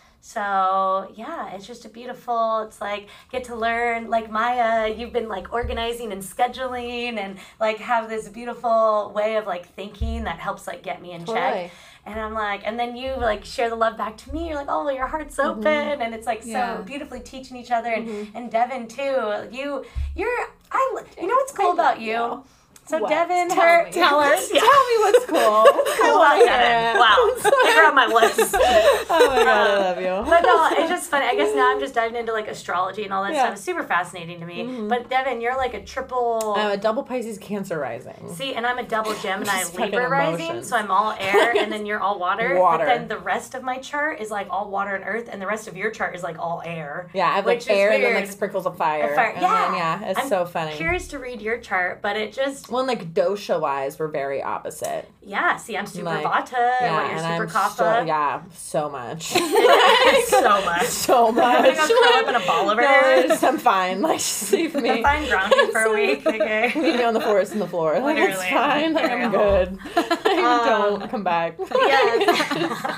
so yeah, it's just a beautiful. It's like get to learn. Like Maya, you've been like organizing and scheduling and like have this beautiful way of like thinking that helps like get me in Totally. check. And I'm like, and then you like share the love back to me. You're like, oh, your heart's open, mm-hmm. and it's like yeah. so beautifully teaching each other. And mm-hmm. and Devin too. You, you're, I, you know what's cool about you? you? So what? Devin, tell her, me. tell us. Yeah. Tell me what's cool. What's cool about Devin? Wow, you're on my list. Oh my god, I love you. But no, it's just funny. I guess now I'm just diving into like astrology and all that yeah. stuff. It's super fascinating to me. Mm-hmm. But Devin, you're like a triple. I'm a double Pisces Cancer rising. See, and I'm a double Gemini Libra rising, so I'm all air, and then you're all water. Water. But then the rest of my chart is like all water and earth, and the rest of your chart is like all air. Yeah, I have like air and then like sprinkles of fire. fire. And yeah, then, yeah, it's I'm so funny. Curious to read your chart, but it just well, like dosha wise, we're very opposite. Yeah, see, I'm super like, Vata, yeah, what you're and super I'm Kapha. So, yeah, so much. so much. So much. I'm gonna go curl up in a ball over no, here. Just, I'm fine. Like, just leave me. I'm fine grounding for a week. Okay. Leave me on the forest and the floor. Like, Literally. it's fine. Like, I'm good. Like, Um, don't come back. Yes.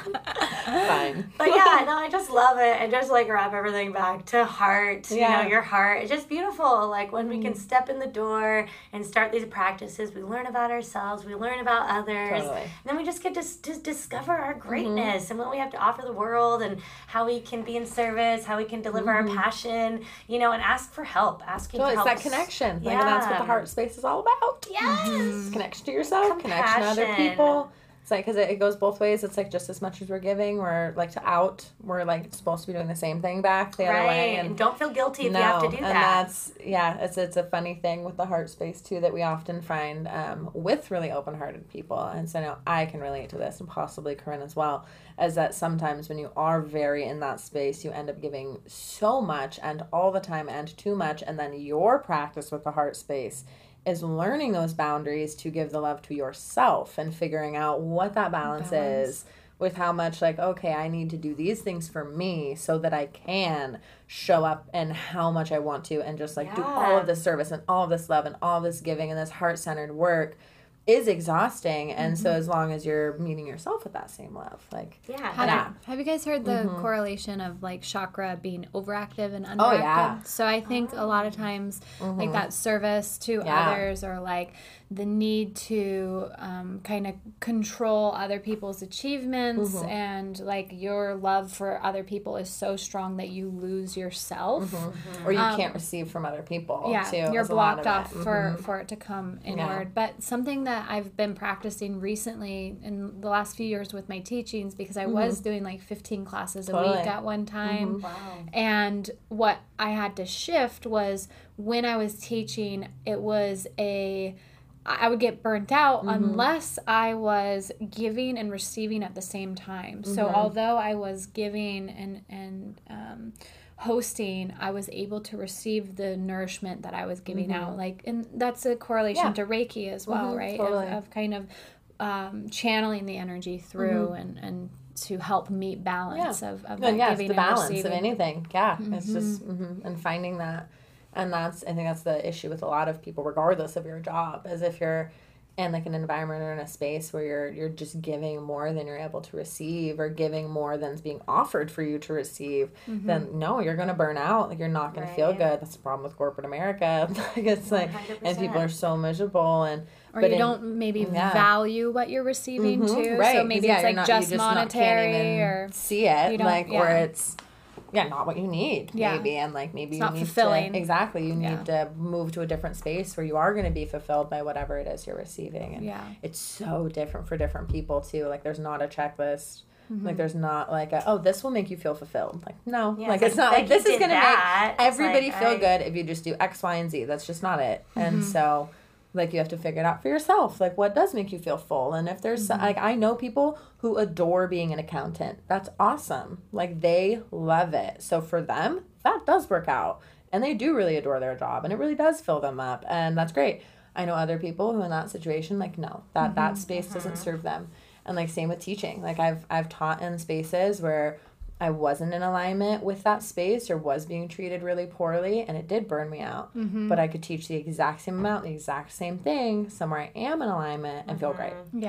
Fine. But yeah, no, I just love it. And just like wrap everything back to heart, Yeah. you know, your heart. It's just beautiful. Like when we can step in the door and start these practices, we learn about ourselves, we learn about others. Totally. And then we just get to just discover our greatness mm-hmm. and what we have to offer the world and how we can be in service, how we can deliver mm-hmm. our passion, you know, and ask for help. Asking So for it's help. that connection. Yeah. Like, and that's what the heart space is all about. Yes. Mm-hmm. Connection to yourself, connection to other Compassion. people. It's like, because it, it goes both ways. It's like just as much as we're giving, we're like to out, we're like supposed to be doing the same thing back the right. other way. And, and don't feel guilty if no, you have to do and that. that's, yeah, it's it's a funny thing with the heart space too that we often find um, with really open-hearted people. And so now I can relate to this, and possibly Corinne as well, is that sometimes when you are very in that space, you end up giving so much and all the time and too much. And then your practice with the heart space is learning those boundaries to give the love to yourself and figuring out what that balance, balance. is with how much like, okay, I need to do these things for me so that I can show up and how much I want to and just like yeah. do all of this service and all of this love and all this giving and this heart-centered work is exhausting. And mm-hmm. so as long as you're meeting yourself with that same love, like yeah. Have, yeah. You, have you guys heard the mm-hmm. correlation of like chakra being overactive and underactive? Oh, yeah. So I think a lot of times mm-hmm. like that service to yeah. others or like the need to um, kind of control other people's achievements mm-hmm. and like your love for other people is so strong that you lose yourself. Mm-hmm. Mm-hmm. Or you um, can't receive from other people. Yeah, too, you're blocked off mm-hmm. for, for it to come inward. Yeah. But something that I've been practicing recently in the last few years with my teachings, because I mm-hmm. was doing like fifteen classes a totally. week at one time. Mm-hmm. Wow. And what I had to shift was when I was teaching, it was a... I would get burnt out mm-hmm. unless I was giving and receiving at the same time. Mm-hmm. So although I was giving and and um, hosting, I was able to receive the nourishment that I was giving mm-hmm. out. Like, and that's a correlation yeah. to Reiki as well, mm-hmm. right? Totally. Of, of kind of um, channeling the energy through mm-hmm. and and to help meet balance yeah. of, of well, that yeah, giving it's the and balance receiving. of anything. Yeah, Mm-hmm. it's just mm-hmm. and finding that. And that's, I think that's the issue with a lot of people, regardless of your job, as if you're in like an environment or in a space where you're you're just giving more than you're able to receive or giving more than's being offered for you to receive, mm-hmm. then no, you're going to burn out. Like you're not going right. to feel good. That's the problem with corporate America. Like it's like, one hundred percent. And people are so miserable and or but you in, don't maybe yeah. value what you're receiving mm-hmm. too. Right. So maybe yeah, it's like not, just, just monetary or see it like yeah. or it's yeah, not what you need, yeah. maybe, and like maybe it's you not need fulfilling. to exactly. You yeah. need to move to a different space where you are going to be fulfilled by whatever it is you're receiving, and yeah. it's so different for different people too. Like there's not a checklist. Mm-hmm. Like there's not like a, oh, this will make you feel fulfilled. Like no, yeah, like it's it's not like this is going to make everybody like, feel I... good if you just do X, Y, and Z. That's just not it. Mm-hmm. And so. Like, you have to figure it out for yourself. Like, what does make you feel full? And if there's, mm-hmm. some, like, I know people who adore being an accountant. That's awesome. Like, they love it. So for them, that does work out. And they do really adore their job. And it really does fill them up. And that's great. I know other people who in that situation, like, no, that, mm-hmm. that space mm-hmm. doesn't serve them. And, like, same with teaching. Like, I've I've taught in spaces where I wasn't in alignment with that space or was being treated really poorly, and it did burn me out. Mm-hmm. But I could teach the exact same amount, the exact same thing, somewhere I am in alignment and mm-hmm. feel great. Yeah.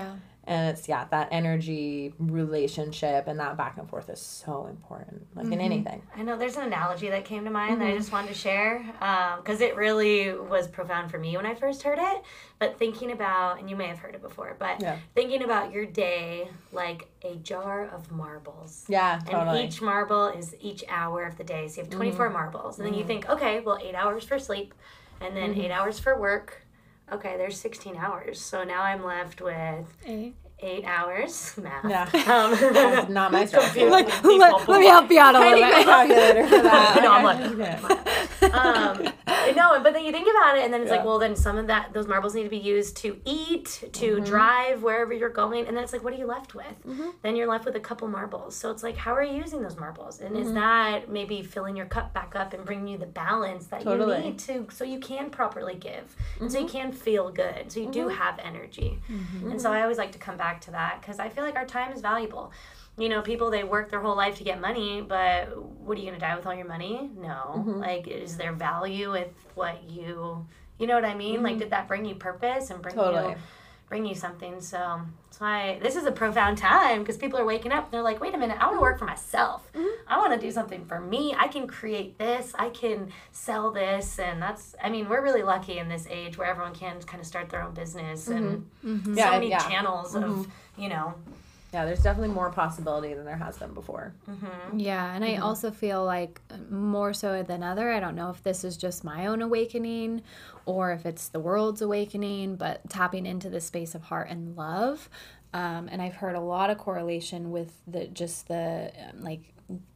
And it's, yeah, that energy relationship and that back and forth is so important, like mm-hmm. in anything. I know there's an analogy that came to mind mm-hmm. that I just wanted to share because um, it really was profound for me when I first heard it. But thinking about, and you may have heard it before, but yeah. thinking about your day like a jar of marbles. Yeah, totally. And each marble is each hour of the day. So you have twenty-four mm-hmm. marbles. And then mm-hmm. you think, okay, well, eight hours for sleep and then mm-hmm. eight hours for work. Okay, there's sixteen hours. So now I'm left with eight, eight hours. Math. Yeah. Um, That's not my strength. Like, let, let me help you out a little bit. Calculator for that. No, I'm like, okay. um, no, but then you think about it, and then it's yeah. like, well, then some of that, those marbles need to be used to eat, to mm-hmm. drive wherever you're going, and then it's like, what are you left with? Mm-hmm. Then you're left with a couple marbles. So it's like, how are you using those marbles? And mm-hmm. is that maybe filling your cup back up and bringing you the balance that totally. you need to, so you can properly give, mm-hmm. and so you can feel good, so you mm-hmm. do have energy. Mm-hmm. And so I always like to come back to that, because I feel like our time is valuable. You know, people, they work their whole life to get money, but what are you going to die with all your money? No. Mm-hmm. Like, is there value with what you, you know what I mean? Mm-hmm. Like, did that bring you purpose and bring totally. you bring you something? So, so I, this is a profound time, because people are waking up and they're like, wait a minute, I want to work for myself. Mm-hmm. I want to do something for me. I can create this. I can sell this. And that's, I mean, we're really lucky in this age where everyone can kind of start their own business mm-hmm. and mm-hmm. so yeah, many yeah. channels mm-hmm. of, you know, yeah, there's definitely more possibility than there has been before. Mm-hmm. Yeah, and mm-hmm. I also feel like more so than other, I don't know if this is just my own awakening or if it's the world's awakening, but tapping into the space of heart and love. Um, and I've heard a lot of correlation with the just the um, like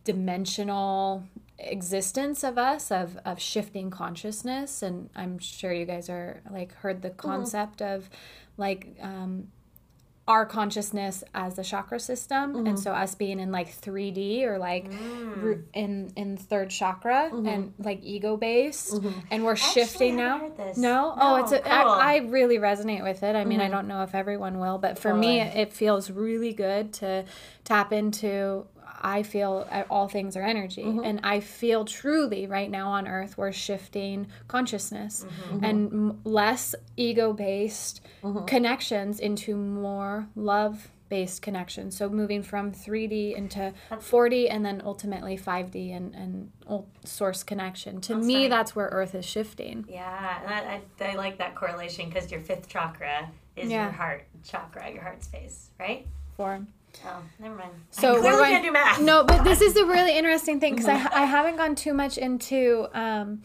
dimensional existence of us, of, of shifting consciousness. And I'm sure you guys are like heard the concept mm-hmm. of like... Um, our consciousness as the chakra system, mm-hmm. and so us being in like three D or like mm. in in third chakra mm-hmm. and like ego base, mm-hmm. and we're Actually, shifting now. No? no, oh, it's a, cool. I, I really resonate with it. I mean, mm-hmm. I don't know if everyone will, but for totally. me, it feels really good to tap into. I feel all things are energy, mm-hmm. and I feel truly right now on earth we're shifting consciousness mm-hmm. and m- less ego-based mm-hmm. connections into more love-based connections. So moving from three D into four D and then ultimately five D and, and source connection. To that's me, funny. That's where earth is shifting. Yeah, and I, I, I like that correlation, because your fifth chakra is yeah. your heart chakra, your heart space, right? Four. Oh, never mind. So I clearly can't do math. No, but this is the really interesting thing, because I, I haven't gone too much into, um,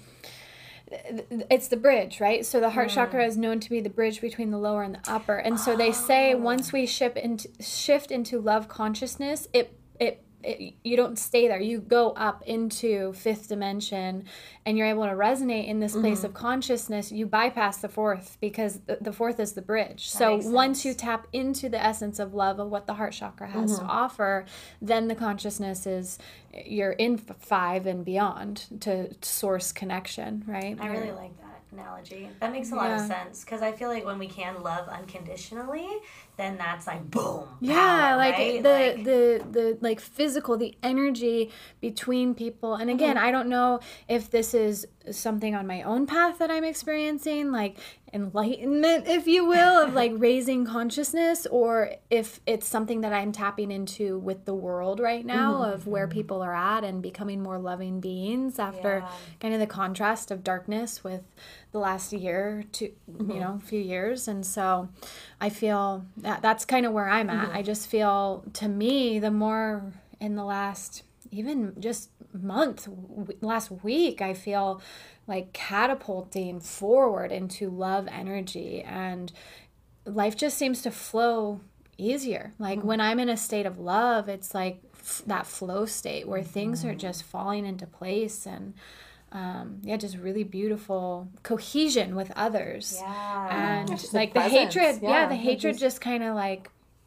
it's the bridge, right? So the heart mm. chakra is known to be the bridge between the lower and the upper. And so oh. they say once we shift into, shift into love consciousness, it it It, you don't stay there. You go up into fifth dimension, and you're able to resonate in this place mm-hmm. of consciousness. You bypass the fourth, because the, the fourth is the bridge. That so once you tap into the essence of love of what the heart chakra has mm-hmm. to offer, then the consciousness is, you're in five and beyond to source connection, right? I really like that analogy. That makes a lot yeah. of sense, because I feel like when we can love unconditionally, then that's like boom. Yeah, power, like right? the like, the the like physical, the energy between people. And again, mm-hmm. I don't know if this is something on my own path that I'm experiencing, like enlightenment, if you will, of like raising consciousness, or if it's something that I'm tapping into with the world right now mm-hmm. of where people are at and becoming more loving beings after yeah. kind of the contrast of darkness with the last year to mm-hmm. you know, few years. And so I feel that that's kind of where I'm at. Mm-hmm. I just feel, to me, the more in the last even just month, w- last week, I feel like catapulting forward into love energy, and life just seems to flow easier. Like mm-hmm. when I'm in a state of love, it's like f- that flow state where mm-hmm. things are just falling into place, and Um, yeah, just really beautiful cohesion with others. Yeah. And just like the, the hatred, yeah, yeah the hatred just, just kind of like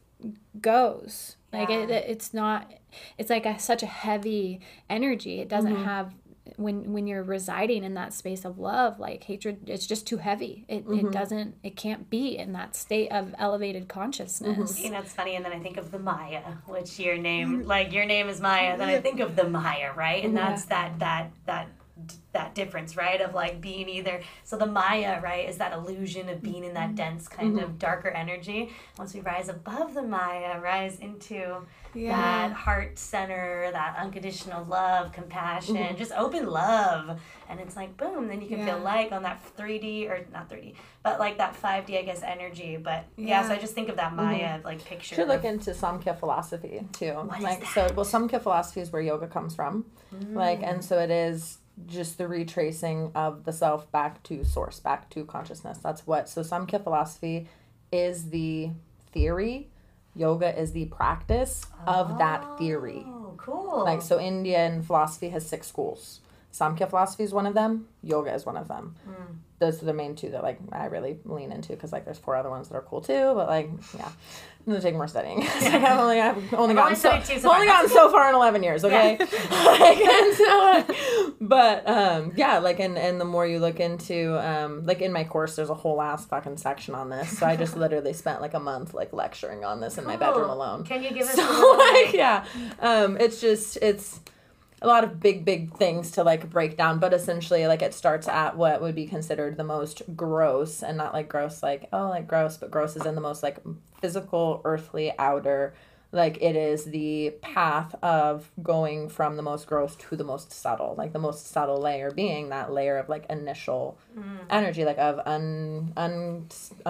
goes. Like yeah. it, it's not, it's like a, such a heavy energy. It doesn't mm-hmm. have, when when you're residing in that space of love, like hatred, it's just too heavy. It mm-hmm. it doesn't, it can't be in that state of elevated consciousness. Mm-hmm. You know, it's funny, and then I think of the Maya, which your name, like your name is Maya, then I think of the Maya, right? And yeah. that's that, that, that, that difference, right? Of like being either, so the Maya, right, is that illusion of being in that dense kind mm-hmm. of darker energy. Once we rise above the Maya, rise into yeah. that heart center, that unconditional love, compassion, mm-hmm. just open love. And it's like, boom, then you can yeah. feel like on that three D, or not three D, but like that five D, I guess, energy. But yeah, yeah so I just think of that Maya mm-hmm. like picture. You should look into Samkhya philosophy too. What like is that? So, well, Samkhya philosophy is where yoga comes from. Mm. Like, and so it is just the retracing of the self back to source, back to consciousness. That's what, so Samkhya philosophy is the theory. Yoga is the practice of oh, that theory. Oh, cool. Like, so Indian philosophy has six schools. Samkhya philosophy is one of them. Yoga is one of them. Mm. Those are the main two that, like, I really lean into, because, like, there's four other ones that are cool, too. But, like, yeah. I'm going to take more studying. It's like, I've only, I've only I've gotten, only so, two so only gotten so far in eleven years, okay? Yeah. like, and so, uh, but, um, yeah, like, and, and the more you look into, um, like, in my course, there's a whole ass fucking section on this. So I just literally spent, like, a month, like, lecturing on this in cool. my bedroom alone. Can you give us so, a little, like, yeah. Um, it's just, it's... a lot of big, big things to, like, break down, but essentially, like, it starts at what would be considered the most gross, and not, like, gross, like, oh, like, gross, but gross is in the most, like, physical, earthly, outer, like, it is the path of going from the most gross to the most subtle, like, the most subtle layer being that layer of, like, initial mm. energy, like, of un, un,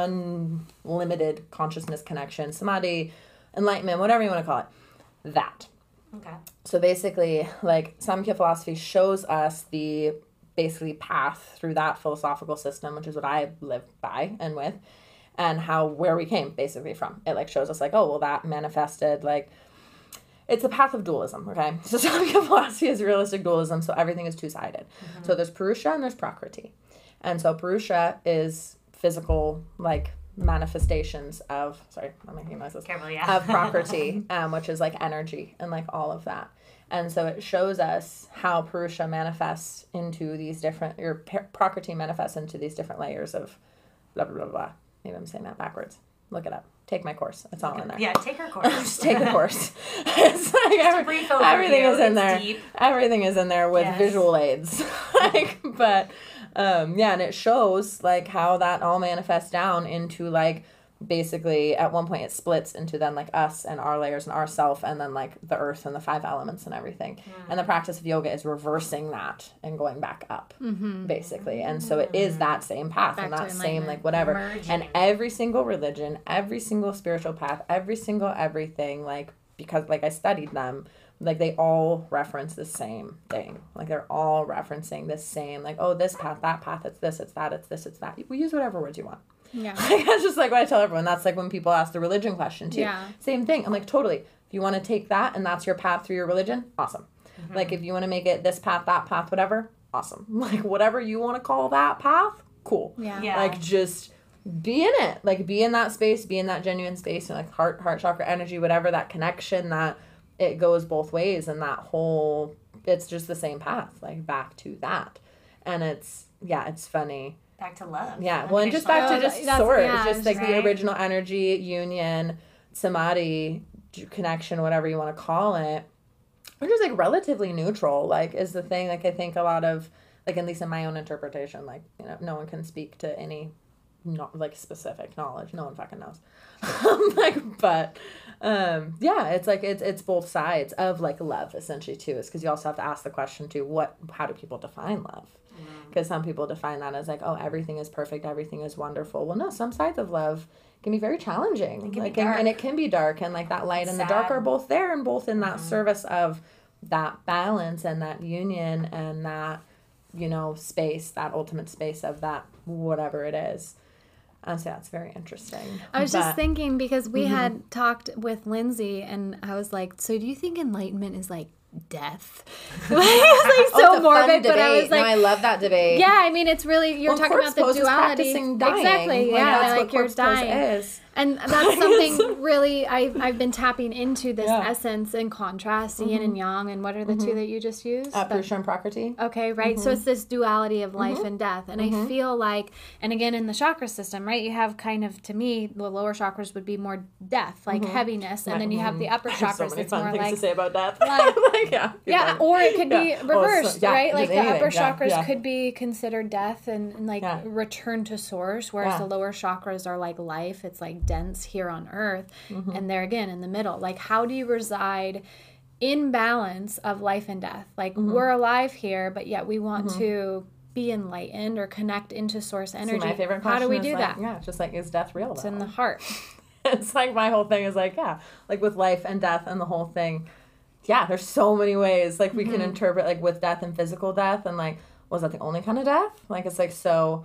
unlimited consciousness connection, samadhi, enlightenment, whatever you want to call it, that. Okay. So basically, like, Samkhya philosophy shows us the basically path through that philosophical system, which is what I live by and with, and how, where we came basically from. It, like, shows us, like, oh, well, that manifested, like, it's a path of dualism, okay? So Samkhya philosophy is realistic dualism, so everything is two-sided. Mm-hmm. So there's Purusha and there's Prakriti. And so Purusha is physical, like, manifestations of, sorry, I'm making noises, Careful, yeah. of Prakriti, um, which is, like, energy and, like, all of that. And so it shows us how Purusha manifests into these different, or Prakriti manifests into these different layers of blah, blah, blah, blah. Maybe I'm saying that backwards. Look it up. Take my course. It's all okay. in there. Yeah, take her course. Just take a course. It's like every, everything is in there. Deep. Everything is in there with yes. visual aids. like, but, um, yeah, and it shows, like, how that all manifests down into, like, basically at one point it splits into then, like, us and our layers and ourself, and then, like, the earth and the five elements and everything. Mm. And the practice of yoga is reversing that and going back up, mm-hmm. basically. And so it is that same path back and that same, like, whatever. Merging. And every single religion, every single spiritual path, every single everything, like, because, like, I studied them, like, they all reference the same thing. Like, they're all referencing the same, like, oh, this path, that path, it's this, it's that, it's this, it's that. We use whatever words you want. Yeah. Like, that's just, like, what I tell everyone. That's, like, when people ask the religion question, too. Yeah. Same thing. I'm like, totally. If you want to take that and that's your path through your religion, awesome. Mm-hmm. Like, if you want to make it this path, that path, whatever, awesome. Like, whatever you want to call that path, cool. Yeah. yeah. Like, just be in it. Like, be in that space, be in that genuine space, and, like, heart, heart chakra energy, whatever, that connection, that it goes both ways, and that whole, it's just the same path, like, back to that. And it's, yeah, it's funny. Back to love. Yeah, well, and just back to just That's, source, yeah, just, like, right? the original energy, union, samadhi, connection, whatever you want to call it, which is, like, relatively neutral, like, is the thing, like, I think a lot of, like, at least in my own interpretation, like, you know, no one can speak to any, not, like, specific knowledge. No one fucking knows. like, but, um, yeah, it's, like, it's, it's both sides of, like, love, essentially, too, is because you also have to ask the question, too, what, how do people define love? Because some people define that as, like, oh, everything is perfect, everything is wonderful. Well, no, some sides of love can be very challenging. It can like, be dark. And, and it can be dark, and, like, that light and Sad. the dark are both there, and both in that Mm-hmm. service of that balance and that union and that, you know, space, that ultimate space of that whatever it is. And so that's very interesting. I was but, just thinking, because we mm-hmm. had talked with Lindsay, and I was like, so do you think enlightenment is, like, death? It was, like, so oh, it's a morbid, fun but I was like, no, I love that debate. yeah, I mean, it's really, you're well, talking about the pose duality. Is practicing dying. Exactly, like, yeah, that's like, what you're corpse pose dying. is. And that's something really, I, I've been tapping into this Yeah. essence and contrast, Mm-hmm. yin and yang, and what are the mm-hmm. two that you just used? Uh, The- Purusha and Prakriti. Okay, right. Mm-hmm. So it's this duality of life Mm-hmm. and death. And Mm-hmm. I feel like, and again, in the chakra system, right, you have kind of, to me, the lower chakras would be more death, like Mm-hmm. heaviness. And then you have the upper I have chakras, so many it's fun more things like to say about death. life. like, yeah. Yeah, or it could be Yeah. reversed, Oh, so- yeah, right? Like just the upper anything. Yeah, chakras yeah. could be considered death and, and like Yeah. return to source, whereas Yeah. the lower chakras are like life. It's like dense here on earth. Mm-hmm. And they're again in the middle. Like, how do you reside in balance of life and death? Like, Mm-hmm. we're alive here, but yet we want to be enlightened or connect into source energy. See, my favorite how question do we is do like, that? yeah, just like, is death real? It's though? in the heart. It's like my whole thing is like, yeah, like with life and death and the whole thing. Yeah, there's so many ways like we Mm-hmm. can interpret like with death and physical death, and like, was that the only kind of death? Like, it's like, so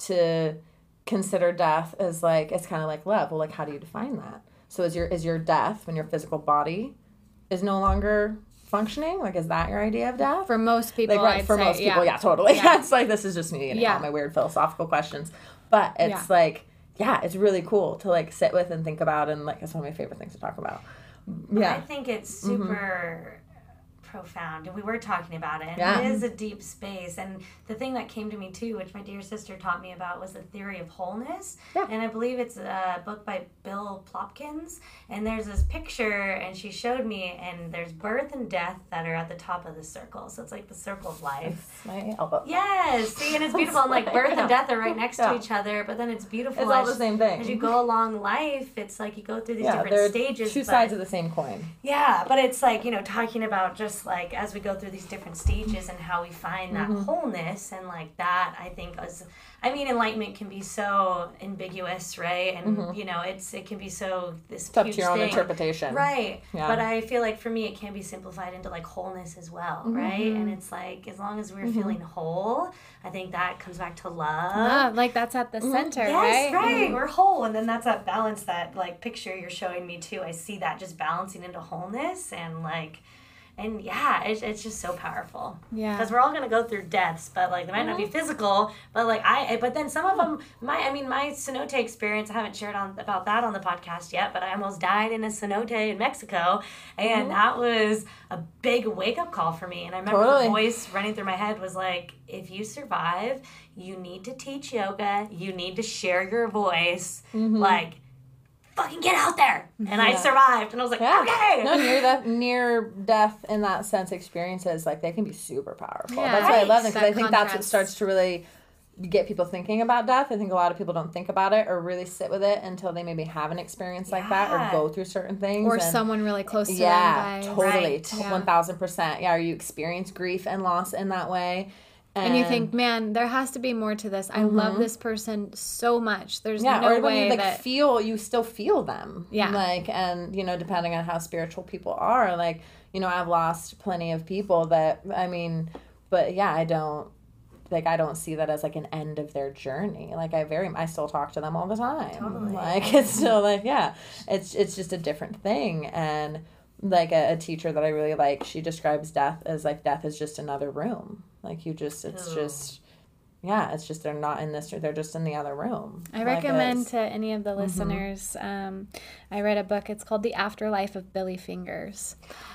to consider death as like, it's kind of like love. Well, like, how do you define that? So is your is your death when your physical body is no longer functioning? Like, is that your idea of death? For most people, Like, right, I'd for say, most people, yeah, totally. Yeah. It's like, this is just me getting Yeah. all my weird philosophical questions. But it's Yeah. like, yeah, it's really cool to like sit with and think about, and like, it's one of my favorite things to talk about. I Yeah. think it's super profound, and we were talking about it, and Yeah. it is a deep space. And the thing that came to me too, which my dear sister taught me about, was the theory of wholeness. Yeah. And I believe it's a book by Bill Plopkins, and there's this picture, and she showed me, and there's birth and death that are at the top of the circle, so it's like the circle of life. My elbow. Yes, see, and it's beautiful, and like birth and death are right next Yeah. to each other, but then it's beautiful. It's all as- the same thing. As you go along life, it's like you go through these Yeah, different they're stages. two but- sides of the same coin. yeah, but it's like, you know, talking about just like as we go through these different stages and how we find that Mm-hmm. wholeness, and like that, I think is, I mean, enlightenment can be so ambiguous, right? And you know, it's it can be so this Mm-hmm. It's up huge to your own thing. interpretation. Right. Yeah. But I feel like for me, it can be simplified into like wholeness as well, right? Mm-hmm. And it's like, as long as we're feeling whole, I think that comes back to love. Ah, like that's at the center, Yes, right? right. We're whole. And then that's that balance, that like picture you're showing me too. I see that just balancing into wholeness, and like, and yeah, it's, it's just so powerful. Yeah. Because we're all going to go through deaths, but like they might not be physical, but like I, but then some of them, my, I mean, my cenote experience, I haven't shared on about that on the podcast yet, but I almost died in a cenote in Mexico. And that was a big wake up call for me. And I remember Totally. the voice running through my head was like, if you survive, you need to teach yoga. You need to share your voice. Like, fucking get out there. And I survived. And I was like, Yeah. okay. No, near death, near death in that sense experiences, like they can be super powerful. Yeah. That's why I love them, because That I think that's what contrast. starts to really get people thinking about death. I think a lot of people don't think about it or really sit with it until they maybe have an experience like that Yeah. or go through certain things. Or and- someone really close to yeah, them dies. totally, Right. t- Yeah. one thousand percent. Yeah, or you experience grief and loss in that way. And you think, man, there has to be more to this. I love this person so much. There's yeah, no or when way you like that feel, you still feel them. Yeah. Like, and you know, depending on how spiritual people are, like, you know, I've lost plenty of people that, I mean, but yeah, I don't, like, I don't see that as like an end of their journey. Like, I very, I still talk to them all the time. Totally. Like, it's still like, yeah, it's it's just a different thing. And like a, a teacher that I really like, she describes death as like, death is just another room. Like, you just, it's Ooh. just, yeah, it's just, they're not in this, they're just in the other room. I Like, recommend it's- to any of the listeners. Um, I read a book. It's called The Afterlife of Billy Fingers,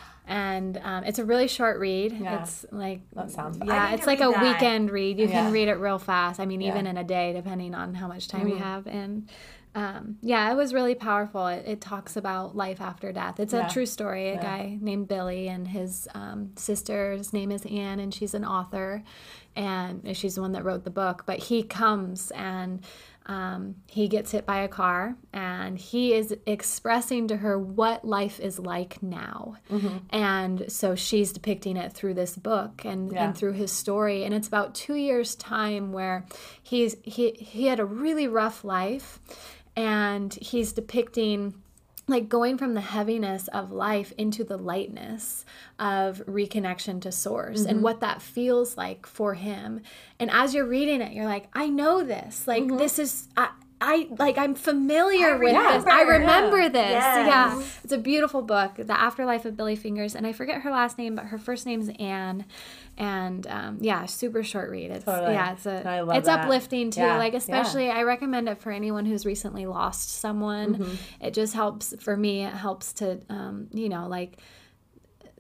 and um, it's a really short read. Yeah. It's like That sounds fun. I yeah, need it's to like read a that. weekend read. You Yeah. can read it real fast. I mean, even Yeah. Mm-hmm. in a day, depending on how much time you have. And um, yeah, it was really powerful. It, it talks about life after death. It's Yeah. a true story. A Yeah. guy named Billy and his um, sister's name is Anne, and she's an author, and she's the one that wrote the book. But he comes and um, he gets hit by a car, and he is expressing to her what life is like now. And so she's depicting it through this book and, Yeah. and through his story. And it's about two years' time where he's he he had a really rough life, and he's depicting like going from the heaviness of life into the lightness of reconnection to source and what that feels like for him. And as you're reading it, you're like, I know this. Like, this is, I, I like, I'm familiar I with this. I remember. remember this. Yes. Yeah. It's a beautiful book, The Afterlife of Billy Fingers. And I forget her last name, but her first name's Anne. And um, yeah, super short read. It's Totally. yeah, it's a I love it's that. uplifting too. Yeah. Like Yeah. especially I recommend it for anyone who's recently lost someone. Mm-hmm. It just helps for me. It helps to um, you know, like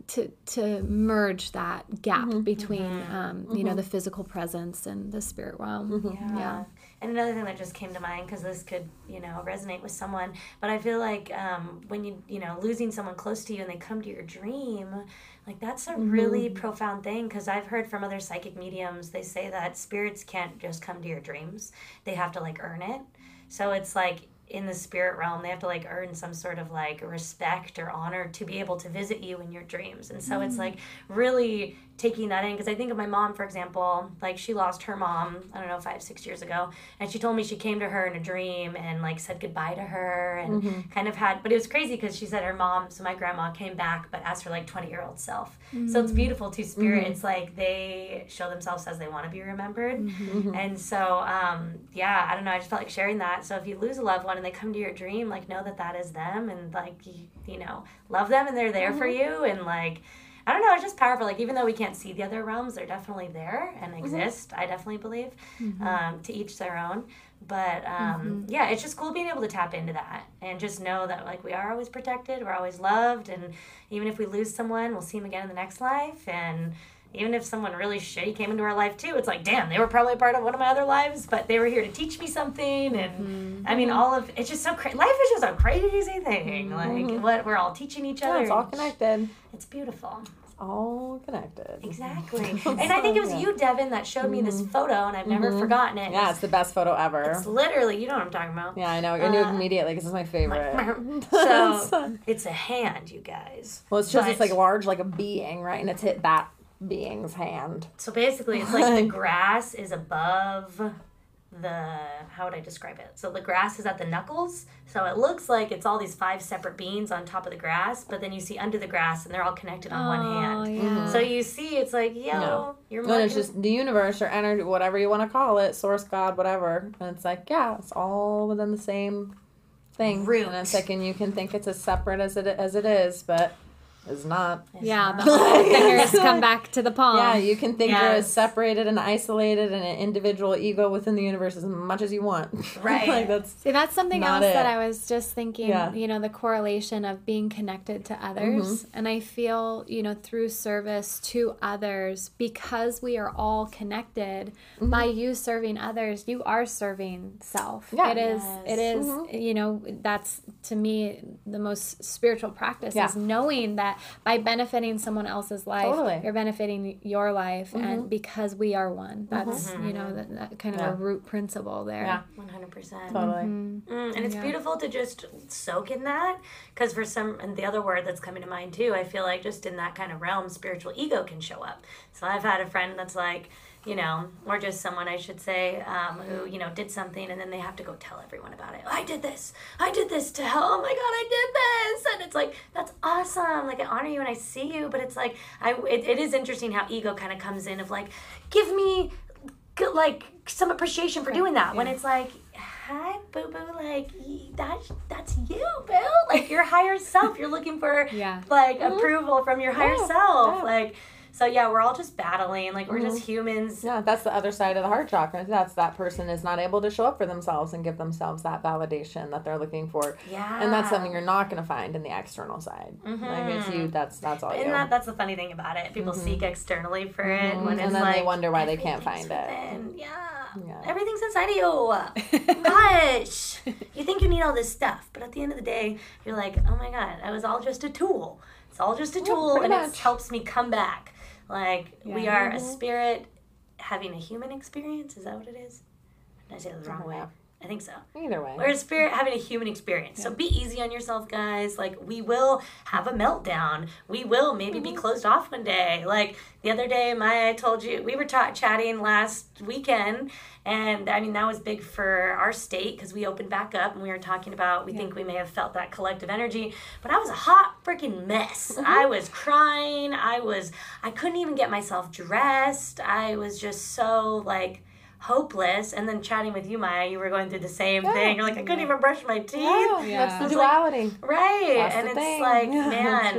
to to merge that gap Mm-hmm. between um, you know, the physical presence and the spirit realm. Mm-hmm. Yeah. Yeah. And another thing that just came to mind, because this could, you know, resonate with someone, but I feel like um, when you, you know, losing someone close to you and they come to your dream, like that's a really profound thing, because I've heard from other psychic mediums, they say that spirits can't just come to your dreams. They have to like earn it. So it's like in the spirit realm, they have to like earn some sort of like respect or honor to be able to visit you in your dreams. And so it's like really taking that in, because I think of my mom, for example, like she lost her mom, I don't know, five, six years ago, and she told me she came to her in a dream and like said goodbye to her and mm-hmm. kind of had, but it was crazy because she said her mom, so my grandma came back, but as her like twenty year old self. Mm-hmm. So it's beautiful too, spirits, mm-hmm. like they show themselves as they want to be remembered. Mm-hmm. And so, um, yeah, I don't know, I just felt like sharing that. So if you lose a loved one and they come to your dream, like know that that is them, and like, you, you know, love them, and they're there mm-hmm. for you, and like, I don't know, it's just powerful. Like, even though we can't see the other realms, they're definitely there and exist, mm-hmm. I definitely believe, mm-hmm. um, to each their own. But, um, mm-hmm. yeah, it's just cool being able to tap into that and just know that, like, we are always protected, we're always loved, and even if we lose someone, we'll see them again in the next life. And even if someone really shitty came into our life, too, it's like, damn, they were probably a part of one of my other lives, but they were here to teach me something. And, mm-hmm. I mean, all of, it's just so crazy. Life is just a crazy thing. Mm-hmm. Like, what we're all teaching each other. Yeah, it's all connected. It's beautiful. All connected. Exactly. And I think it was you, Devin, that showed me this photo, and I've never mm-hmm. forgotten it. Yeah, it's the best photo ever. It's literally, you know what I'm talking about. Yeah, I know. I knew uh, immediately because it's my favorite. Like, so, it's a hand, you guys. Well, it's just, but, it's like large, like a being, right? And it's hit that being's hand. So basically, it's like the grass is above the, how would I describe it? So the grass is at the knuckles, so it looks like it's all these five separate beans on top of the grass, but then you see under the grass and they're all connected on oh, one hand. Yeah. Mm-hmm. So you see, it's like, yo, no. you're more. And it's just the universe or energy, whatever you want to call it, source, God, whatever. And it's like, yeah, it's all within the same thing. Root. And it's like, and you can think it's as separate as it as it is, but it's not. It's yeah, not. The fingers come back to the palm. Yeah, you can think yes. you're as separated and isolated and an individual ego within the universe as much as you want. Right. Like that's See, that's something else it. that I was just thinking, yeah. you know, the correlation of being connected to others. Mm-hmm. And I feel, you know, through service to others, because we are all connected, mm-hmm. by you serving others, you are serving self. Yeah. It is, yes. it is, mm-hmm. you know, that's to me the most spiritual practice yeah. is knowing that by benefiting someone else's life, totally. you're benefiting your life, mm-hmm. and because we are one, that's mm-hmm. you know that, that kind of yeah. a root principle there. Yeah, one hundred percent. Totally. Mm-hmm. Mm, and it's yeah. beautiful to just soak in that, because for some, and the other word that's coming to mind too, I feel like just in that kind of realm, spiritual ego can show up. So I've had a friend that's like, you know, or just someone, I should say, um, who, you know, did something, and then they have to go tell everyone about it. I did this. I did this to hell. Oh my God, I did this. And it's like, that's awesome. Like, I honor you and I see you. But it's like, I, it, it is interesting how ego kind of comes in of like, give me, like, some appreciation for doing that. Yeah. When it's like, hi, boo-boo, like, that's, that's you, boo. Like, your higher self. You're looking for, yeah. like, mm-hmm. approval from your higher yeah. self. Yeah. Like, so yeah, we're all just battling, like we're mm-hmm. just humans. Yeah, that's the other side of the heart chakra. That's that person is not able to show up for themselves and give themselves that validation that they're looking for. Yeah. And that's something you're not going to find in the external side. Mm-hmm. Like it's you, that's that's all and you. that, that's the funny thing about it. People mm-hmm. seek externally for it mm-hmm. when it's and then like, they wonder why they can't find within. it. Yeah. yeah. Everything's inside of you. Gosh. You think you need all this stuff, but at the end of the day, you're like, oh my God, I was all just a tool. It's all just a tool, yeah, and much. it helps me come back. Like, yeah. we are mm-hmm. a spirit having a human experience. Is that what it is? Did I say that the wrong way? I think so. Either way. We're a spirit having a human experience. Yeah. So be easy on yourself, guys. Like, we will have a meltdown. We will maybe mm-hmm. be closed off one day. Like, the other day, Maya, I told you, we were ta- chatting last weekend, and, I mean, that was big for our state because we opened back up, and we were talking about, we yeah. think we may have felt that collective energy, but I was a hot freaking mess. Mm-hmm. I was crying. I was, I couldn't even get myself dressed. I was just so, like, hopeless. And then chatting with you, Maya, you were going through the same yeah. thing. You're like, I couldn't even brush my teeth. Yeah, yeah. That's the duality. Like, right. That's and the it's thing. like, yeah. man,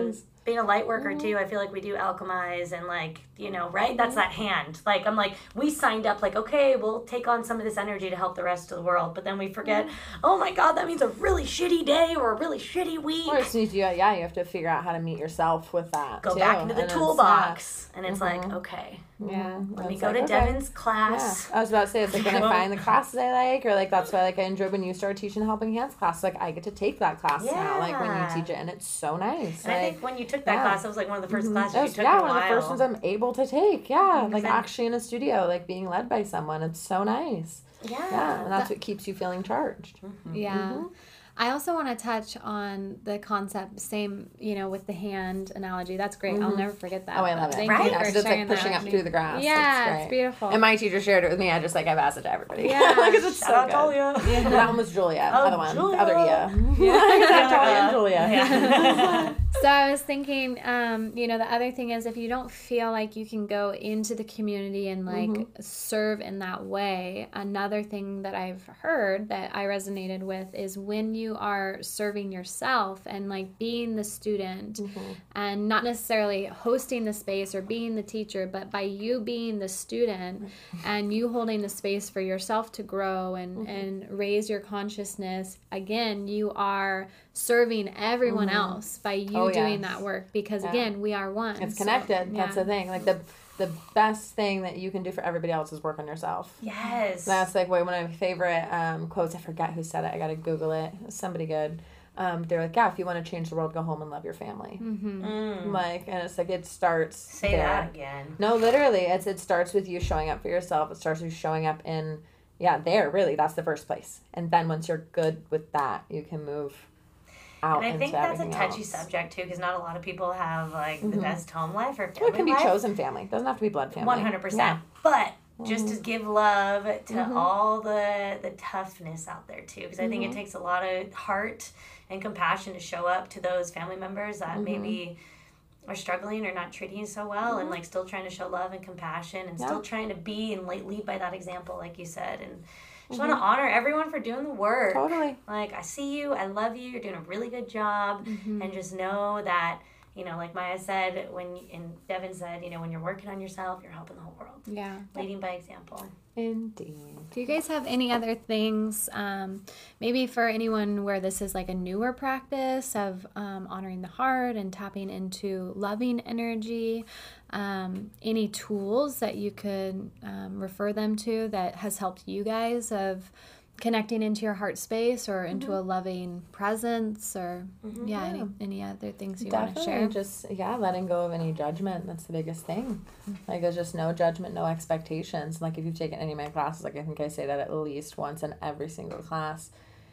being a light worker too, I feel like we do alchemize and like, you know, right? That's that hand. Like, I'm like, we signed up like, okay, we'll take on some of this energy to help the rest of the world. But then we forget, oh my God, that means a really shitty day or a really shitty week. Or it's, yeah, yeah, you have to figure out how to meet yourself with that. Go too. back into the and toolbox. It's, yeah. And it's mm-hmm. like, okay. Yeah. Let me It's go like, to okay. Devin's class. Yeah. I was about to say, it's like when I find the classes I like, or like that's why like I enjoyed when you started teaching Helping Hands class. Like I get to take that class now, like when you Yeah. teach it, and it's so nice. And like, I think when you took that yeah. class, it was like one of the first classes That you was, took yeah, in a one of the while. first ones I'm able to take. Yeah, like Exactly. actually in a studio, like being led by someone. It's so nice. Yeah. Yeah, and that's what keeps you feeling charged. Yeah. I also want to touch on the concept, same, you know, with the hand analogy. That's great. I'll never forget that. Oh, I love it. Thank Right? you Yeah, for 'cause it's sharing like that pushing with up me. through the grass. Yeah, it's, it's great. beautiful. And my teacher shared it with me. I just like I've asked it to everybody. Yeah. Because it's Shout so out good. Talia. Yeah, that one was Julia. Oh, other one, Julia. other Ia. Yeah, Talia and Julia. Yeah. So I was thinking, um, you know, the other thing is if you don't feel like you can go into the community and like Mm-hmm. serve in that way, another thing that I've heard that I resonated with is when you are serving yourself and like being the student Mm-hmm. and not necessarily hosting the space or being the teacher, but by you being the student and you holding the space for yourself to grow and, Mm-hmm. and raise your consciousness, again, you are serving everyone else by you Oh, doing yes. that work because Yeah. again we are one. It's So, connected. That's yeah. the thing. Like the the best thing that you can do for everybody else is work on yourself. Yes. That's like one of my favorite um, quotes. I forgot who said it. I gotta Google it. It was somebody good. Um, they're like, yeah, if you want to change the world, go home and love your family. Mm-hmm. Mm. Like, and it's like it starts. Say there. that again. No, literally, it's it starts with you showing up for yourself. It starts with you showing up in, yeah, there. Really, that's the first place. And then once you're good with that, you can move out. And I into think that's a everything touchy else. subject too, because not a lot of people have like the best home life or Well, family it can be life. chosen family. It doesn't have to be blood family. One hundred percent. But just to give love to all the the toughness out there too, because I think it takes a lot of heart and compassion to show up to those family members that maybe are struggling or not treating you so well, and like still trying to show love and compassion, and Yeah. still trying to be and like lead by that example, like you said, and. Just want to honor everyone for doing the work. Totally. Like, I see you, I love you, you're doing a really good job, and just know that, you know, like Maya said, when and Devin said, you know, when you're working on yourself, you're helping the whole world. Yeah. Leading by example. Indeed. Do you guys have any other things, um, maybe for anyone where this is like a newer practice of um, honoring the heart and tapping into loving energy? Um, any tools that you could um, refer them to that has helped you guys of connecting into your heart space or into Mm-hmm. a loving presence or yeah, any, any other things you want to Definitely share? just, yeah, letting go of any judgment. That's the biggest thing. Like, there's just no judgment, no expectations. Like, if you've taken any of my classes, like, I think I say that at least once in every single class.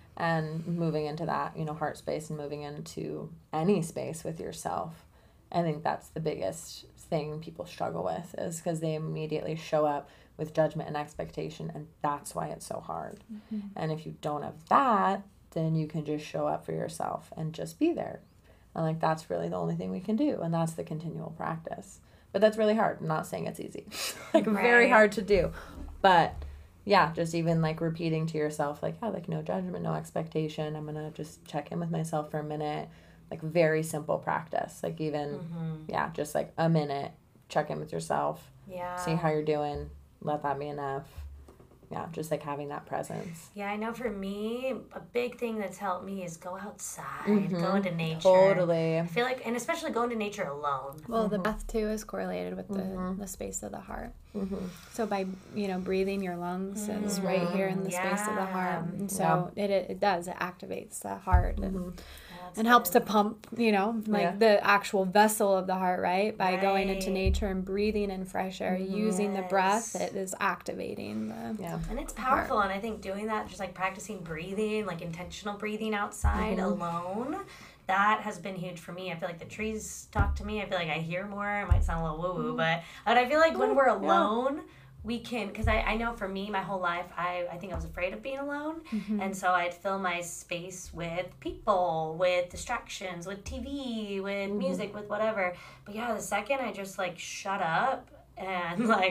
And moving into that, you know, heart space and moving into any space with yourself. I think that's the biggest thing people struggle with is because they immediately show up with judgment and expectation, and that's why it's so hard. Mm-hmm. And if you don't have that, then you can just show up for yourself and just be there. And like that's really the only thing we can do, and that's the continual practice. But that's really hard. I'm not saying it's easy. like Right. very hard to do. But yeah, just even like repeating to yourself, like, yeah, like no judgment, no expectation. I'm gonna just check in with myself for a minute. Like very simple practice. Like even yeah, just like a minute, check in with yourself, Yeah. see how you're doing, let that be enough. Yeah, just like having that presence. Yeah, I know for me, a big thing that's helped me is go outside, Mm-hmm. go into nature. Totally. I feel like, and especially go into nature alone. Well, the breath too is correlated with the, the space of the heart. Mm-hmm. So by you know breathing, your lungs is right here in the space of the heart. Yeah. And so it, it it does it activates the heart and, That's and helps good. to pump you know like Yeah. the actual vessel of the heart right by going into Right. nature and breathing in fresh air, using the breath. Yes. It is activating the Yeah. And it's powerful, and I think doing that, just like practicing breathing, like intentional breathing outside Mm-hmm. alone, that has been huge for me. I feel like the trees talk to me. I feel like I hear more. It might sound a little woo woo, but, but I feel like when we're alone, we can, because I, I know for me, my whole life, I, I think I was afraid of being alone. And so I'd fill my space with people, with distractions, with T V, with music, with whatever. But yeah, the second I just like shut up and like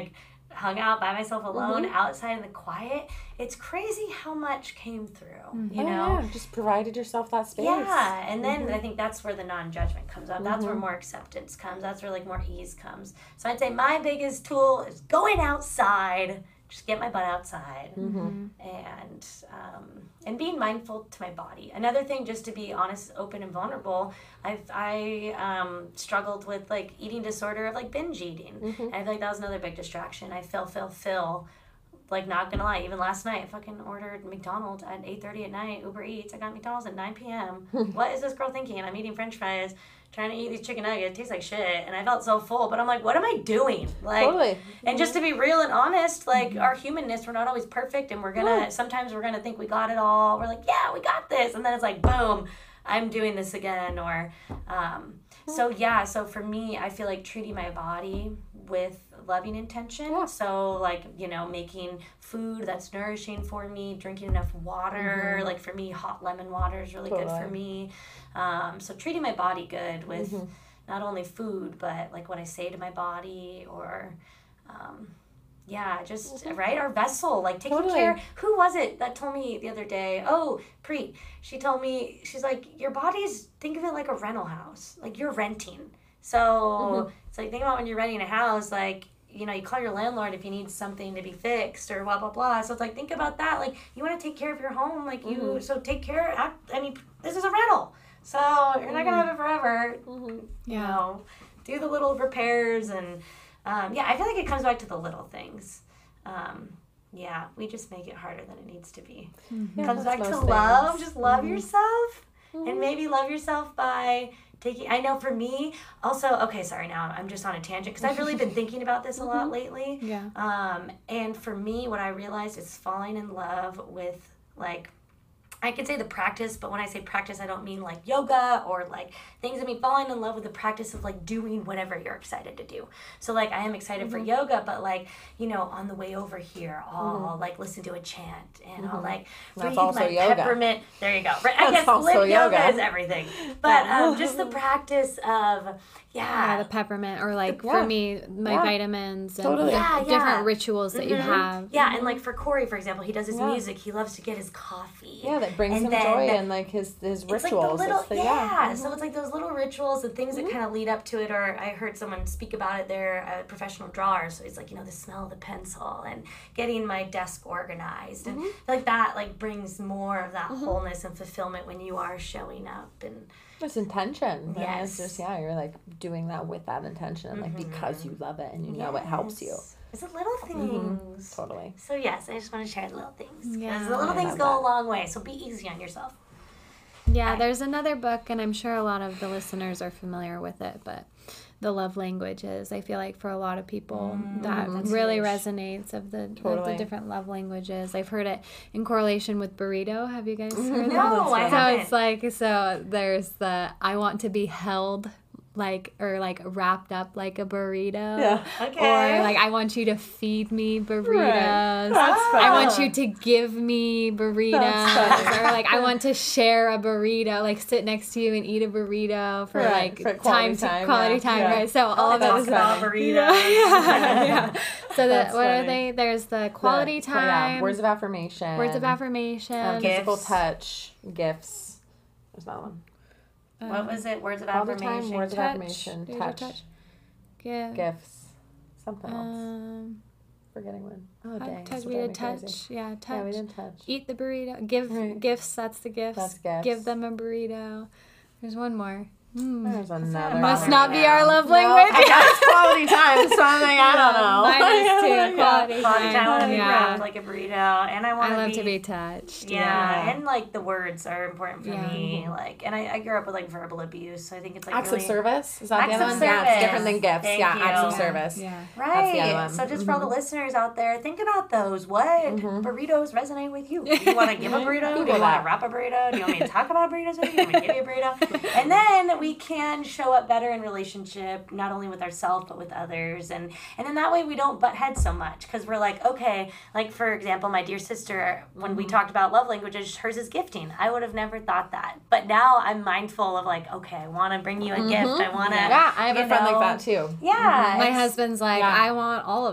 hung out by myself alone mm-hmm. outside in the quiet, it's crazy how much came through, mm-hmm. you oh, know? Yeah. Just provided yourself that space. Yeah, and then mm-hmm. I think that's where the non-judgment comes up. That's mm-hmm. where more acceptance comes. That's where, like, more ease comes. So I'd say my biggest tool is going outside, just get my butt outside, mm-hmm. and um, and being mindful to my body. Another thing, just to be honest, open, and vulnerable, I've I um, struggled with, like, eating disorder of, like, binge eating. Mm-hmm. And I feel like that was another big distraction. I fill, fill, fill. Like, not gonna lie, even last night, I fucking ordered McDonald's at eight thirty at night, Uber Eats. I got McDonald's at nine p.m. What is this girl thinking? I'm eating French fries, trying to eat these chicken nuggets. It tastes like shit. And I felt so full. But I'm like, what am I doing? Like, totally. And just to be real and honest, like, mm-hmm. our humanness, we're not always perfect. And we're gonna, yeah. sometimes we're gonna think we got it all. We're like, yeah, we got this. And then it's like, boom, I'm doing this again. Or, um, so yeah, so for me, I feel like treating my body with loving intention. Yeah. So, like, you know, making food that's nourishing for me, drinking enough water. Mm-hmm. Like, for me, hot lemon water is really totally. Good for me. Um, so treating my body good with mm-hmm. not only food, but, like, what I say to my body, or um, yeah, just mm-hmm. right, our vessel, like, taking totally. Care. Who was it that told me the other day? Oh, Preet. She told me, she's like, your body's, think of it like a rental house, like, you're renting. So mm-hmm. it's like, think about when you're renting a house, like, you know, you call your landlord if you need something to be fixed or blah, blah, blah. So it's like, think about that. Like, you want to take care of your home. Like, you, mm-hmm. so take care. I, I mean, this is a rental. So you're not going to have it forever. Mm-hmm. Yeah. You know, do the little repairs. And, um, yeah, I feel like it comes back to the little things. Um, yeah, we just make it harder than it needs to be. Mm-hmm. It comes yeah, back to things. love. Just love mm-hmm. yourself. Mm-hmm. And maybe love yourself by... Taking, I know for me, also, okay, sorry, now I'm just on a tangent, because I've really been thinking about this a lot mm-hmm. lately. Yeah. Um, and for me, what I realized is falling in love with, like, I could say the practice, but when I say practice, I don't mean, like, yoga or, like, things. I mean falling in love with the practice of, like, doing whatever you're excited to do. So, like, I am excited mm-hmm. for yoga, but, like, you know, on the way over here, I'll, mm-hmm. like, listen to a chant, and mm-hmm. I'll, like, That's read also my yoga. Peppermint. There you go. I That's guess also lip yoga. yoga is everything. But um, just the practice of... Yeah. yeah, the peppermint, or like yeah. for me, my yeah. vitamins and totally. the yeah, different yeah. rituals that mm-hmm. you have. Yeah, and like for Corey, for example, he does his yeah. music. He loves to get his coffee. Yeah, that brings and him then, joy and like his his it's rituals. Like the little, it's the, yeah, yeah. so it's like those little rituals, the things mm-hmm. that kind of lead up to it. Or I heard someone speak about it. They're a professional drawer, so it's like, you know, the smell of the pencil and getting my desk organized, and mm-hmm. like that like brings more of that mm-hmm. wholeness and fulfillment when you are showing up. And it's intention. Yes. It's just, yeah, you're like doing that with that intention, and like mm-hmm. because you love it and you yes. know it helps you. It's the little things. Mm-hmm. Totally. So yes, I just want to share the little things. Because Yeah. the little I things love go that. a long way. So be easy on yourself. Yeah, I- there's another book, and I'm sure a lot of the listeners are familiar with it, but The Love Languages. I feel like for a lot of people Mm, that that's really huge. resonates of the, of the Totally. different love languages. I've heard it in correlation with burrito. Have you guys heard No, that? I So haven't. it's like, so there's the I want to be held like, or like wrapped up like a burrito. Yeah. Okay. Or like, I want you to feed me burritos. That's Oh. fun. I want you to give me burritos. That's fun. Or like, I want to share a burrito, like sit next to you and eat a burrito for Right, like for time, quality to, time, quality yeah. time, Yeah. right? So all of it Talk is about funny. burritos. yeah, yeah. So the, That's what are funny. they? There's the quality The- time, Yeah, words of affirmation. words of affirmation, Um, Gifts. physical touch, gifts. There's that one. What was it? Words of Quality affirmation. time, words of touch, affirmation, there's your touch, touch. Gift. gifts, something else. Um, Forgetting one. Oh uh, dang! touch. this We will did drive me touch. crazy. Yeah, touch. Yeah, we didn't touch. Eat the burrito. Give Right. gifts. That's the gifts. That's gifts. Give them a burrito. There's one more. Mm. There's another. Must one. not be our love No, language. I guess it's quality time. So I'm like, I don't know. Mine is too. Quality Quality time. I want to be Yeah. wrapped like a burrito, and I want I love be, to be touched. Yeah, Yeah. and like the words are important for Yeah. me. Like, and I, I grew up with like verbal abuse, so I think it's like Acts really of service? Is that Acts the of other one? Yeah, it's service. different than gifts. Thank yeah, you. acts of Yeah. service. Yeah. right. the other one. So just for all the listeners out there, think about those. What Mhm. burritos resonate with you? Do you want to give a burrito? Do you Google want that. to wrap a burrito? Do you want me to talk about burritos with you? Do you want me to give you a burrito? And then we can show up better in relationship, not only with ourselves but with others, and and then that way we don't butt heads so much, because we're like, okay, like for example, my dear sister, when we talked about love languages, hers is gifting. I would have never thought that, but now I'm mindful of like, okay, I want to bring you a gift. I want to. Yeah, I have you a friend know, like that too. Yeah, My it's- husband's like, Yeah. I want all of it.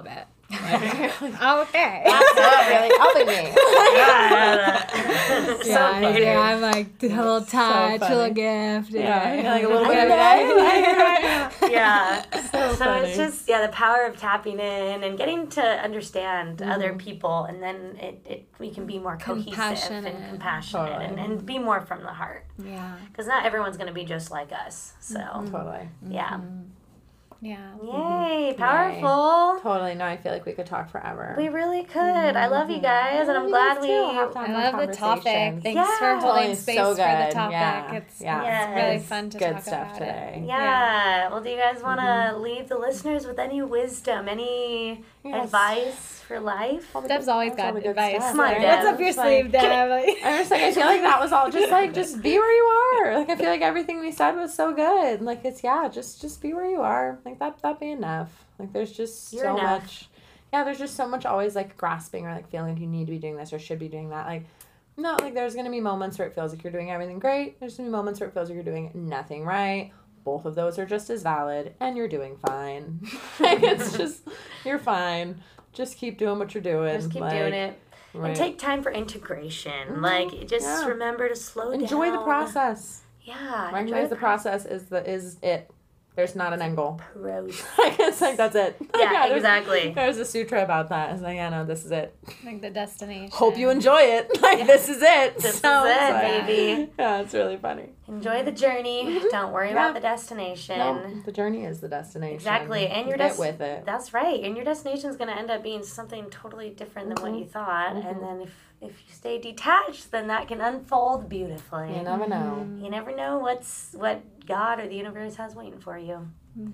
Okay. That's not really helping me. So yeah, yeah, I'm like a little touch, a little gift. Yeah, Yeah, like a little bit of that. Yeah. So, so funny. it's just, yeah, the power of tapping in and getting to understand Mm-hmm. other people, and then it, it we can be more cohesive Compassionate. and compassionate Totally. and, and be more from the heart. Yeah. Because not everyone's going to be just like us. So, Totally. yeah. Yeah. Yay, powerful. Totally. No, I feel like we could talk forever. We really could. I love you guys, and I'm You glad guys we. too. I'll have to have I more love the topic. conversations. Thanks Yeah. for holding Totally, space so for the good. topic. Yeah. It's, Yeah. it's really Yes. fun to Good talk stuff about today. it. Yeah. Well, do you guys want to leave the listeners with any wisdom, any Yes. advice for life? Deb's always That's all got the good advice. stuff, Come on, right? Deb. What's up your It's like- sleeve, Deb? I'm just like, I feel like that was all just like, just be where you are. Like, I feel like everything we said was so good. Like, it's, yeah, just, just be where you are. Like, that, that'd be enough. Like, there's just You're so enough. much, yeah, there's just so much always, like, grasping or, like, feeling like you need to be doing this or should be doing that. Like, no, like, there's going to be moments where it feels like you're doing everything great. There's going to be moments where it feels like you're doing nothing right. Both of those are just as valid, and you're doing fine. Like, it's just, you're fine. Just keep doing what you're doing. Just keep like, doing it. right. And take time for integration. Like, just Yeah. remember to slow down. Enjoy the process. Yeah. Recognize the process is the is it. There's not an end goal. process. It's like that's it. Yeah, there's- exactly. There's a sutra about that. It's like, yeah, no, this is it. Like the destination. Hope you enjoy it. Like this is it. This So is it's it, like- baby. Yeah, it's really funny. Enjoy the journey. Don't worry Yeah. about the destination. No, the journey is the destination. Exactly. And your get des- with it. That's right. And your destination is going to end up being something totally different than what you thought. And then if, if you stay detached, then that can unfold beautifully. You never know. You never know what's what God or the universe has waiting for you.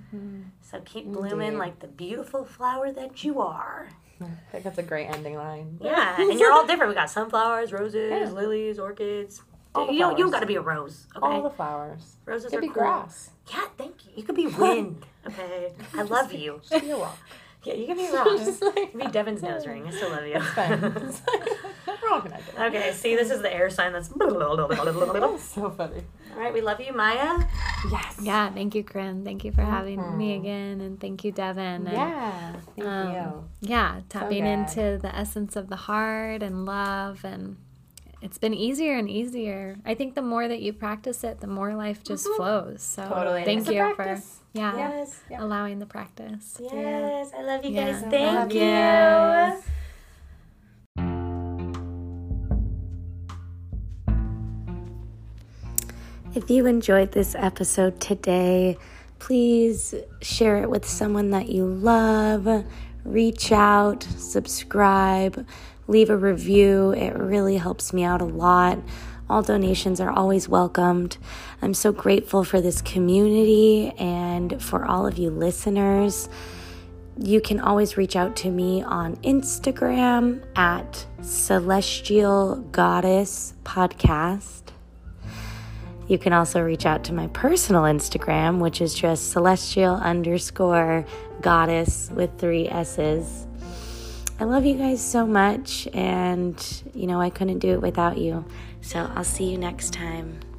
So keep blooming Indeed. like the beautiful flower that you are. I think that's a great ending line. Yeah, and you're all different. We got sunflowers, roses, Yeah. lilies, orchids. All the you don't, you don't flowers. got to be a rose, okay? All the flowers. Roses Could are be cool. grass. Yeah, thank you. You could be wind, okay? I love you. Be a rock. Yeah, you can be rocks. Just like- You can be Devin's nose ring. I still love you. Fine. It's like, we're all connected. Okay, see, this is the air sign that's... All That's so funny. right, we love you, Maya. Yes. Yeah, thank you, Corinne. Thank you for having me again, and thank you, Devin. And, Yeah. Thank um, you. Yeah, tapping good. into the essence of the heart and love, and it's been easier and easier. I think the more that you practice it, the more life just flows. So Totally. thank It's a you for practice. yeah, Yes. allowing the practice. Yeah. Yes, I love you Yeah. guys. I Thank love you. you. If you enjoyed this episode today, please share it with someone that you love. Reach out, subscribe, leave a review. It really helps me out a lot. All donations are always welcomed. I'm so grateful for this community and for all of you listeners. You can always reach out to me on Instagram at Celestial Goddess Podcast. You can also reach out to my personal Instagram, which is just celestial underscore goddess with three S's. I love you guys so much, and, you know, I couldn't do it without you. So I'll see you next time.